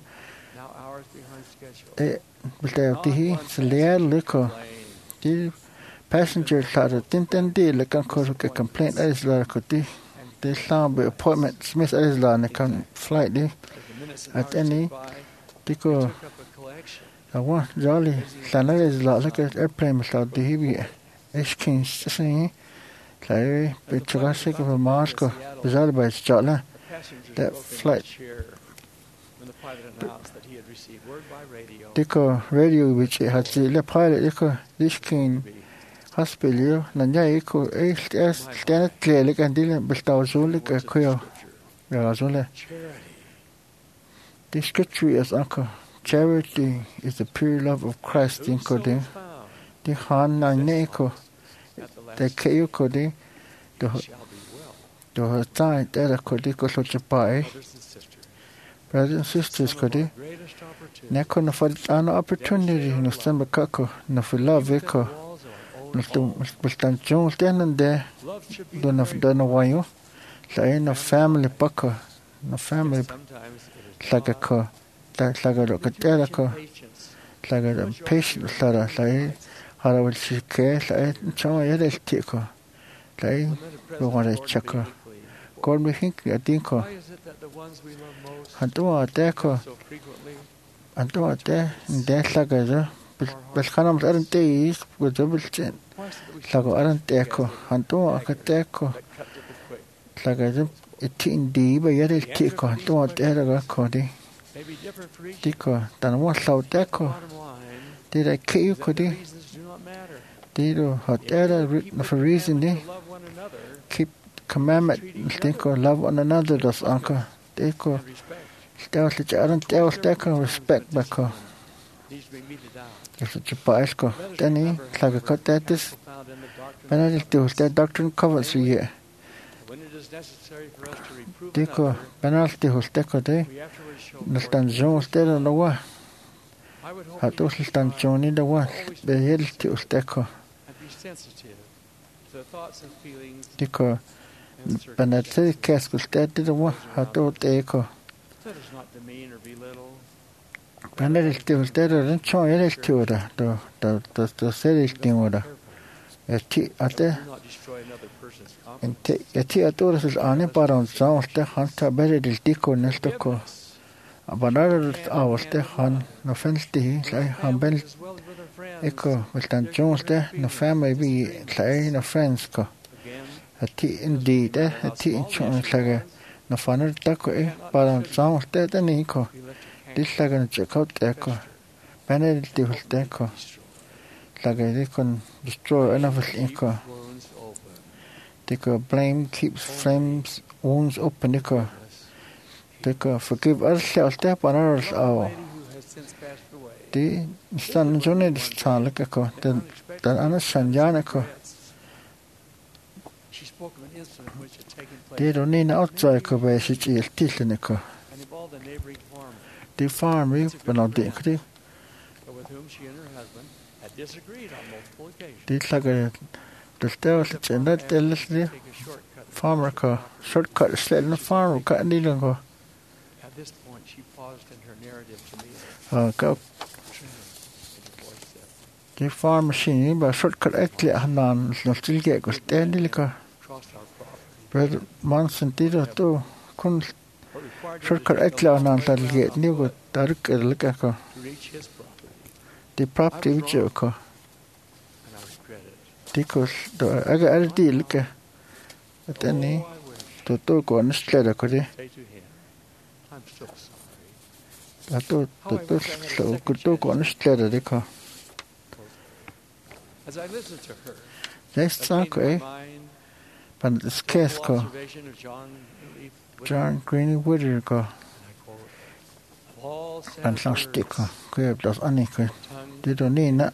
G: eh, but I have to hear the layer liquor. The passenger started Tintin D, like Uncle complaint as la could they sound by appointment Smith Isla and can flight there at any Tico Awa jolly lana is la like airplane without the heavy ishkin sing like bitrasik of Moscow bizarre by jolly that flight Diko radio which had the pilot Diko ishkin hospital nanya iko es stand clearly and dealing with zulik a queer razole this scripture is uncle charity is the pure love of Christ in Coding. The Han Naneko, the Kayo Coding, the the time that a Codico such a pie. Brothers and sisters, Cody. Nakon for an opportunity, no stomach caco, no for love echo, no to stand Jones then and there, don't have done a while. So ain't no family pucker, no family like a car. Like a locatera, like a patient, like a how will she care, like a child, a ticker, like the one a checker. Call me think, I think, and do a deco, and do a there, and there's like a but Hanams aren't days with double chin, like aren't deco, and do a deco, like a teen D, but yet a ticker, and do a there, Cody. Dico, dan was loud deco. Did I kill you, Cody? Did you hot air written for reason? Keep commandment, think or love one another, does uncle. Dico, still, I don't tell deco, respect back. If it's a bicycle, then he, like a cut that is. Benedict do that doctrine covers you here. Dico, penalty was deco day. No stand Jones there on the wa. Had also stand Johnny the wa. The hill to deco. Dico, penalty cask was dead to the wa. Had to deco. Benedict was dead and show it to the the the the series thing with her. A tea at the and a tea at all is on it, but on sound the hunter buried his deco next to co. But other hours the hun, no fence tea, like Humbel Echo, with Dan Jones there, no family be like no friends co. A tea indeed, eh, a tea in Jones like a no funner taco, eh, but on sound there the Nico. This like a check out echo. Benedict was deco. Like they can destroy another echo. They can blame keeps flames wounds open echo. They can forgive ourselves step on ours all. The stand Johnny this time like echo. Then then understand Janico. They don't need outside echo by such a title echo. The farm reap but not the equity. This like a the stairs and that the farmer car shortcut sled in the farm cut needle go.
C: At this point she paused in her narrative to me.
G: Uh go the farm machine but shortcut actually hanan no still get go stand like brother Monson did to kun shortcut actually hanan that get new go dark like a the property which you call because the I got a deal look at any to talk on the street. I could I thought to so could talk on the street.
C: As I listened to her,
G: that's okay. But this case called John Greenwood go and some sticker. Grab those unequal. They don't need that.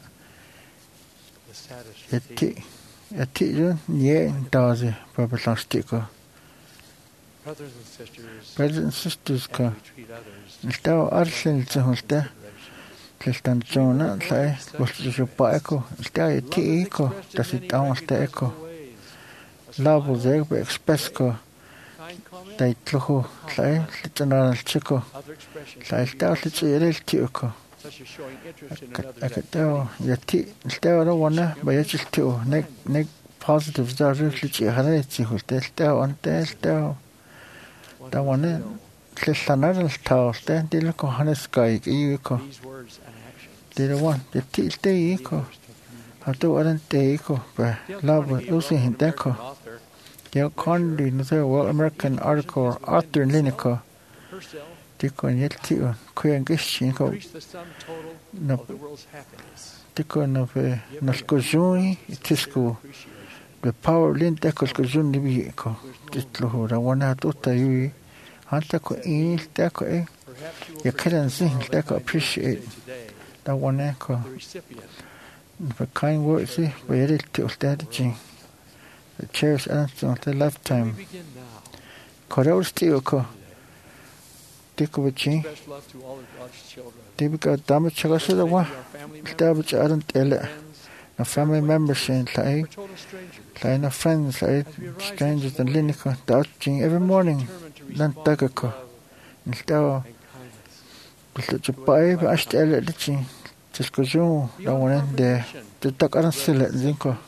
G: A tea, a tea, yeah, does it, Papa Sticker.
C: brothers and sisters,
G: Brothers and sisters,
C: as we treat others,
G: Stau Arsen to Hosta, Tristan Jonah, say, was the Supaco, Stay a tea eco, does it down the echo. Love was there, but expressco. They tloho, say, little chico, say, Stau little tico. I could tell your tea, still don't wanna, but it's just two, neck, neck positives, that really harity, who's there still on there still. That one, Cliff another tower, then they look on his sky, you go. the one the til te ko ha to aran te ko ba love usi hinte ko ya kondi no the World American article Arthur Linico ti ko yel ti on ko en gishin ko no ti ko no ve no ko juni tisku the power linte ko ko juni bi ko titlo ho ra wana to ta yu hanta ko il ta ko e ya karan sin ta ko appreciate da wana ko for kind words eh very to strategy the chairs answer the lifetime ko still ko tiko bichi tibika damage chagasa da wa damage aren't ele na family members in lai lai na friends lai strangers and linika touching every morning lan takako nilta bilu chupai ba astele lichi tisko jo da one de to tak aran sele zinko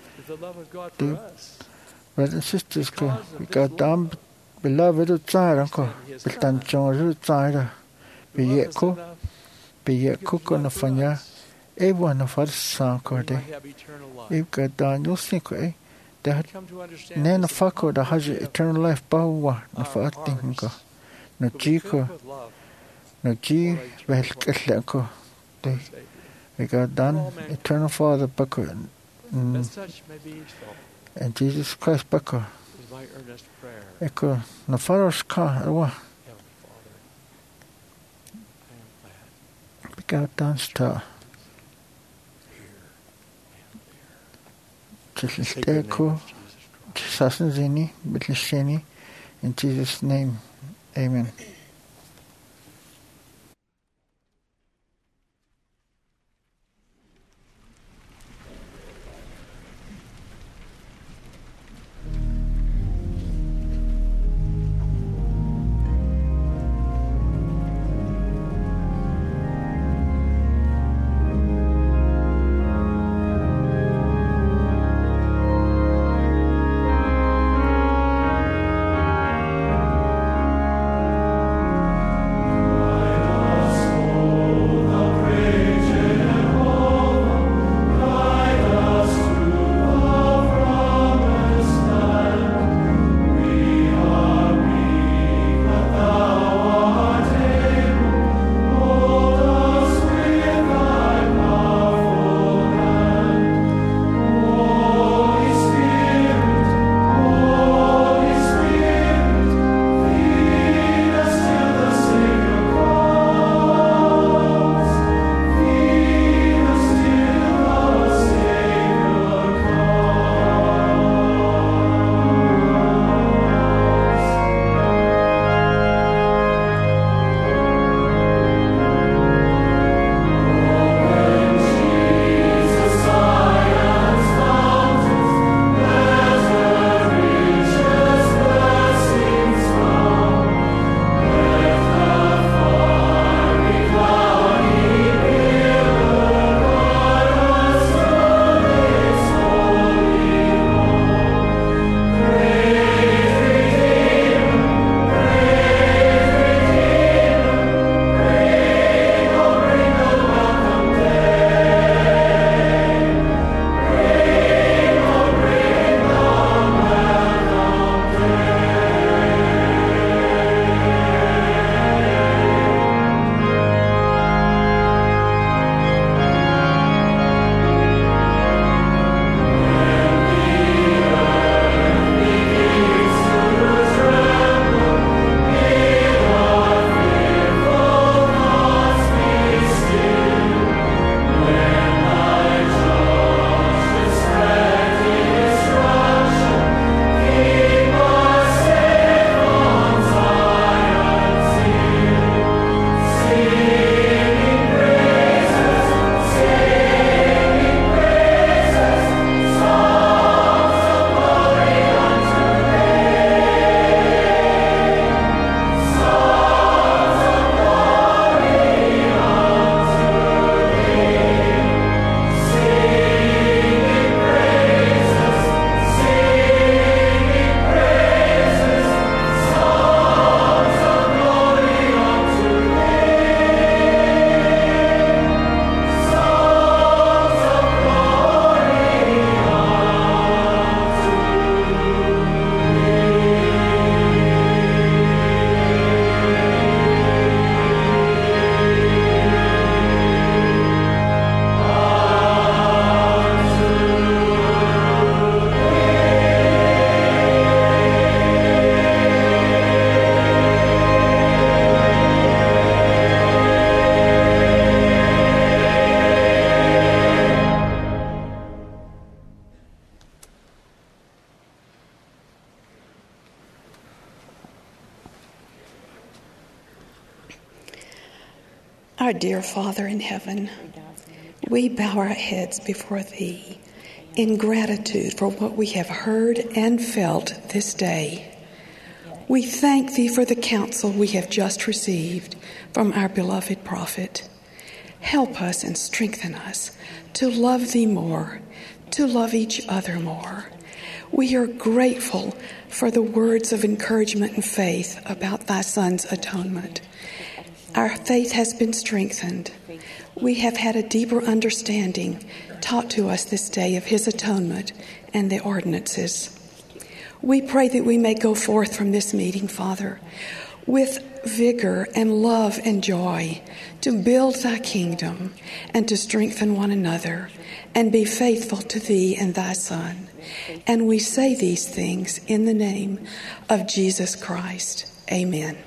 G: brothers and sisters ko we got dam beloved tsara ko bitan chon tsara biye ko biye ko ko na fanya e bona farsa ko de e ka da no sinko e da ne na fako da haje eternal life bawa na fatin ko no chiko no chi vel kelle ko de we got done eternal father bako and Jesus Christ bako eko na faros ka wa bika dance ta Eko sasen zini bitlisheni in Jesus name amen.
K: Thank Our dear Father in heaven, we bow our heads before Thee in gratitude for what we have heard and felt this day. We thank Thee for the counsel we have just received from our beloved prophet. Help us and strengthen us to love Thee more, to love each other more. We are grateful for the words of encouragement and faith about Thy Son's atonement. Our faith has been strengthened. We have had a deeper understanding taught to us this day of His atonement and the ordinances. We pray that we may go forth from this meeting, Father, with vigor and love and joy to build Thy kingdom and to strengthen one another and be faithful to Thee and Thy Son. And we say these things in the name of Jesus Christ. Amen.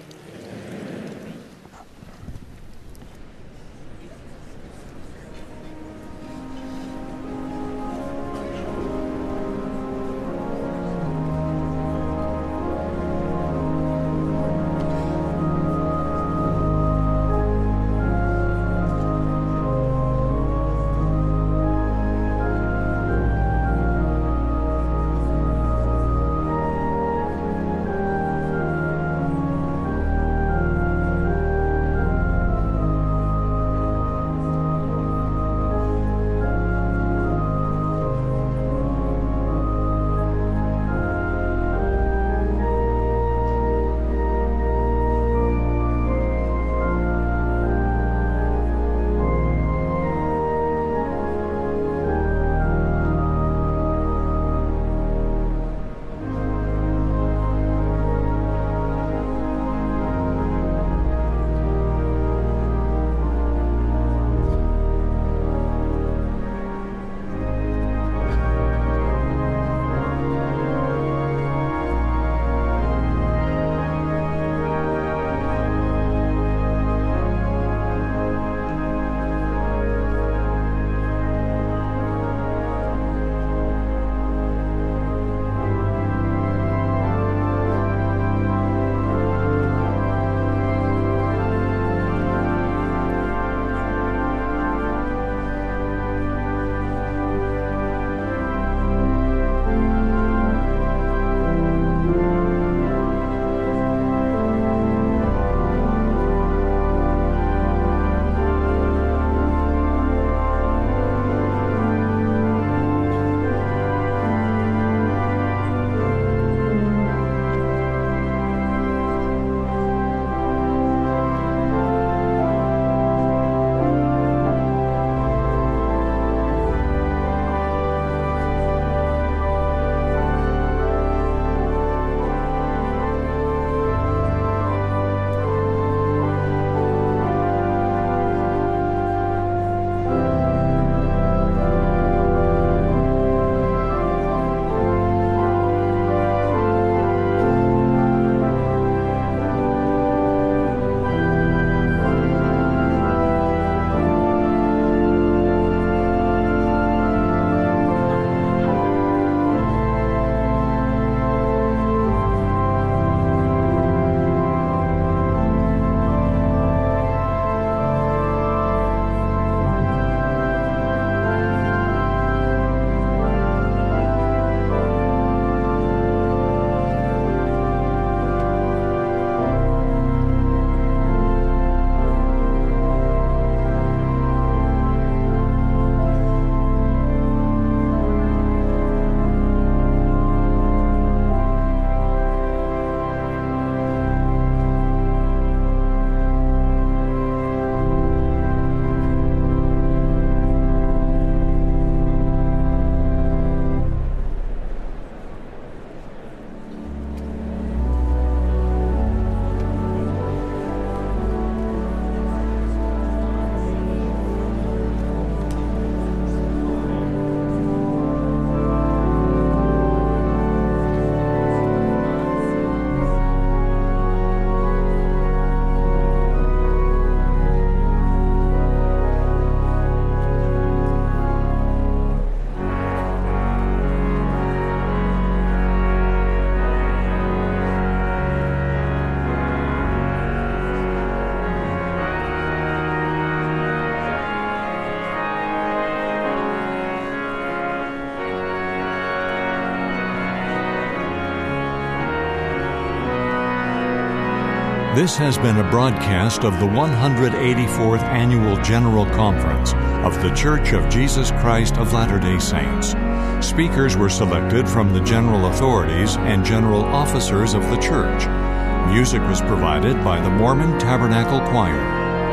A: This has been a broadcast of the one hundred eighty-fourth Annual General Conference of The Church of Jesus Christ of Latter-day Saints. Speakers were selected from the general authorities and general officers of the church. Music was provided by the Mormon Tabernacle Choir.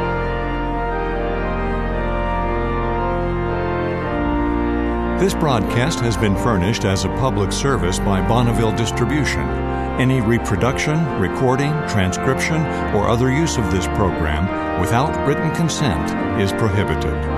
A: This broadcast has been furnished as a public service by Bonneville Distribution. Any reproduction, recording, transcription, or other use of this program without written consent is prohibited.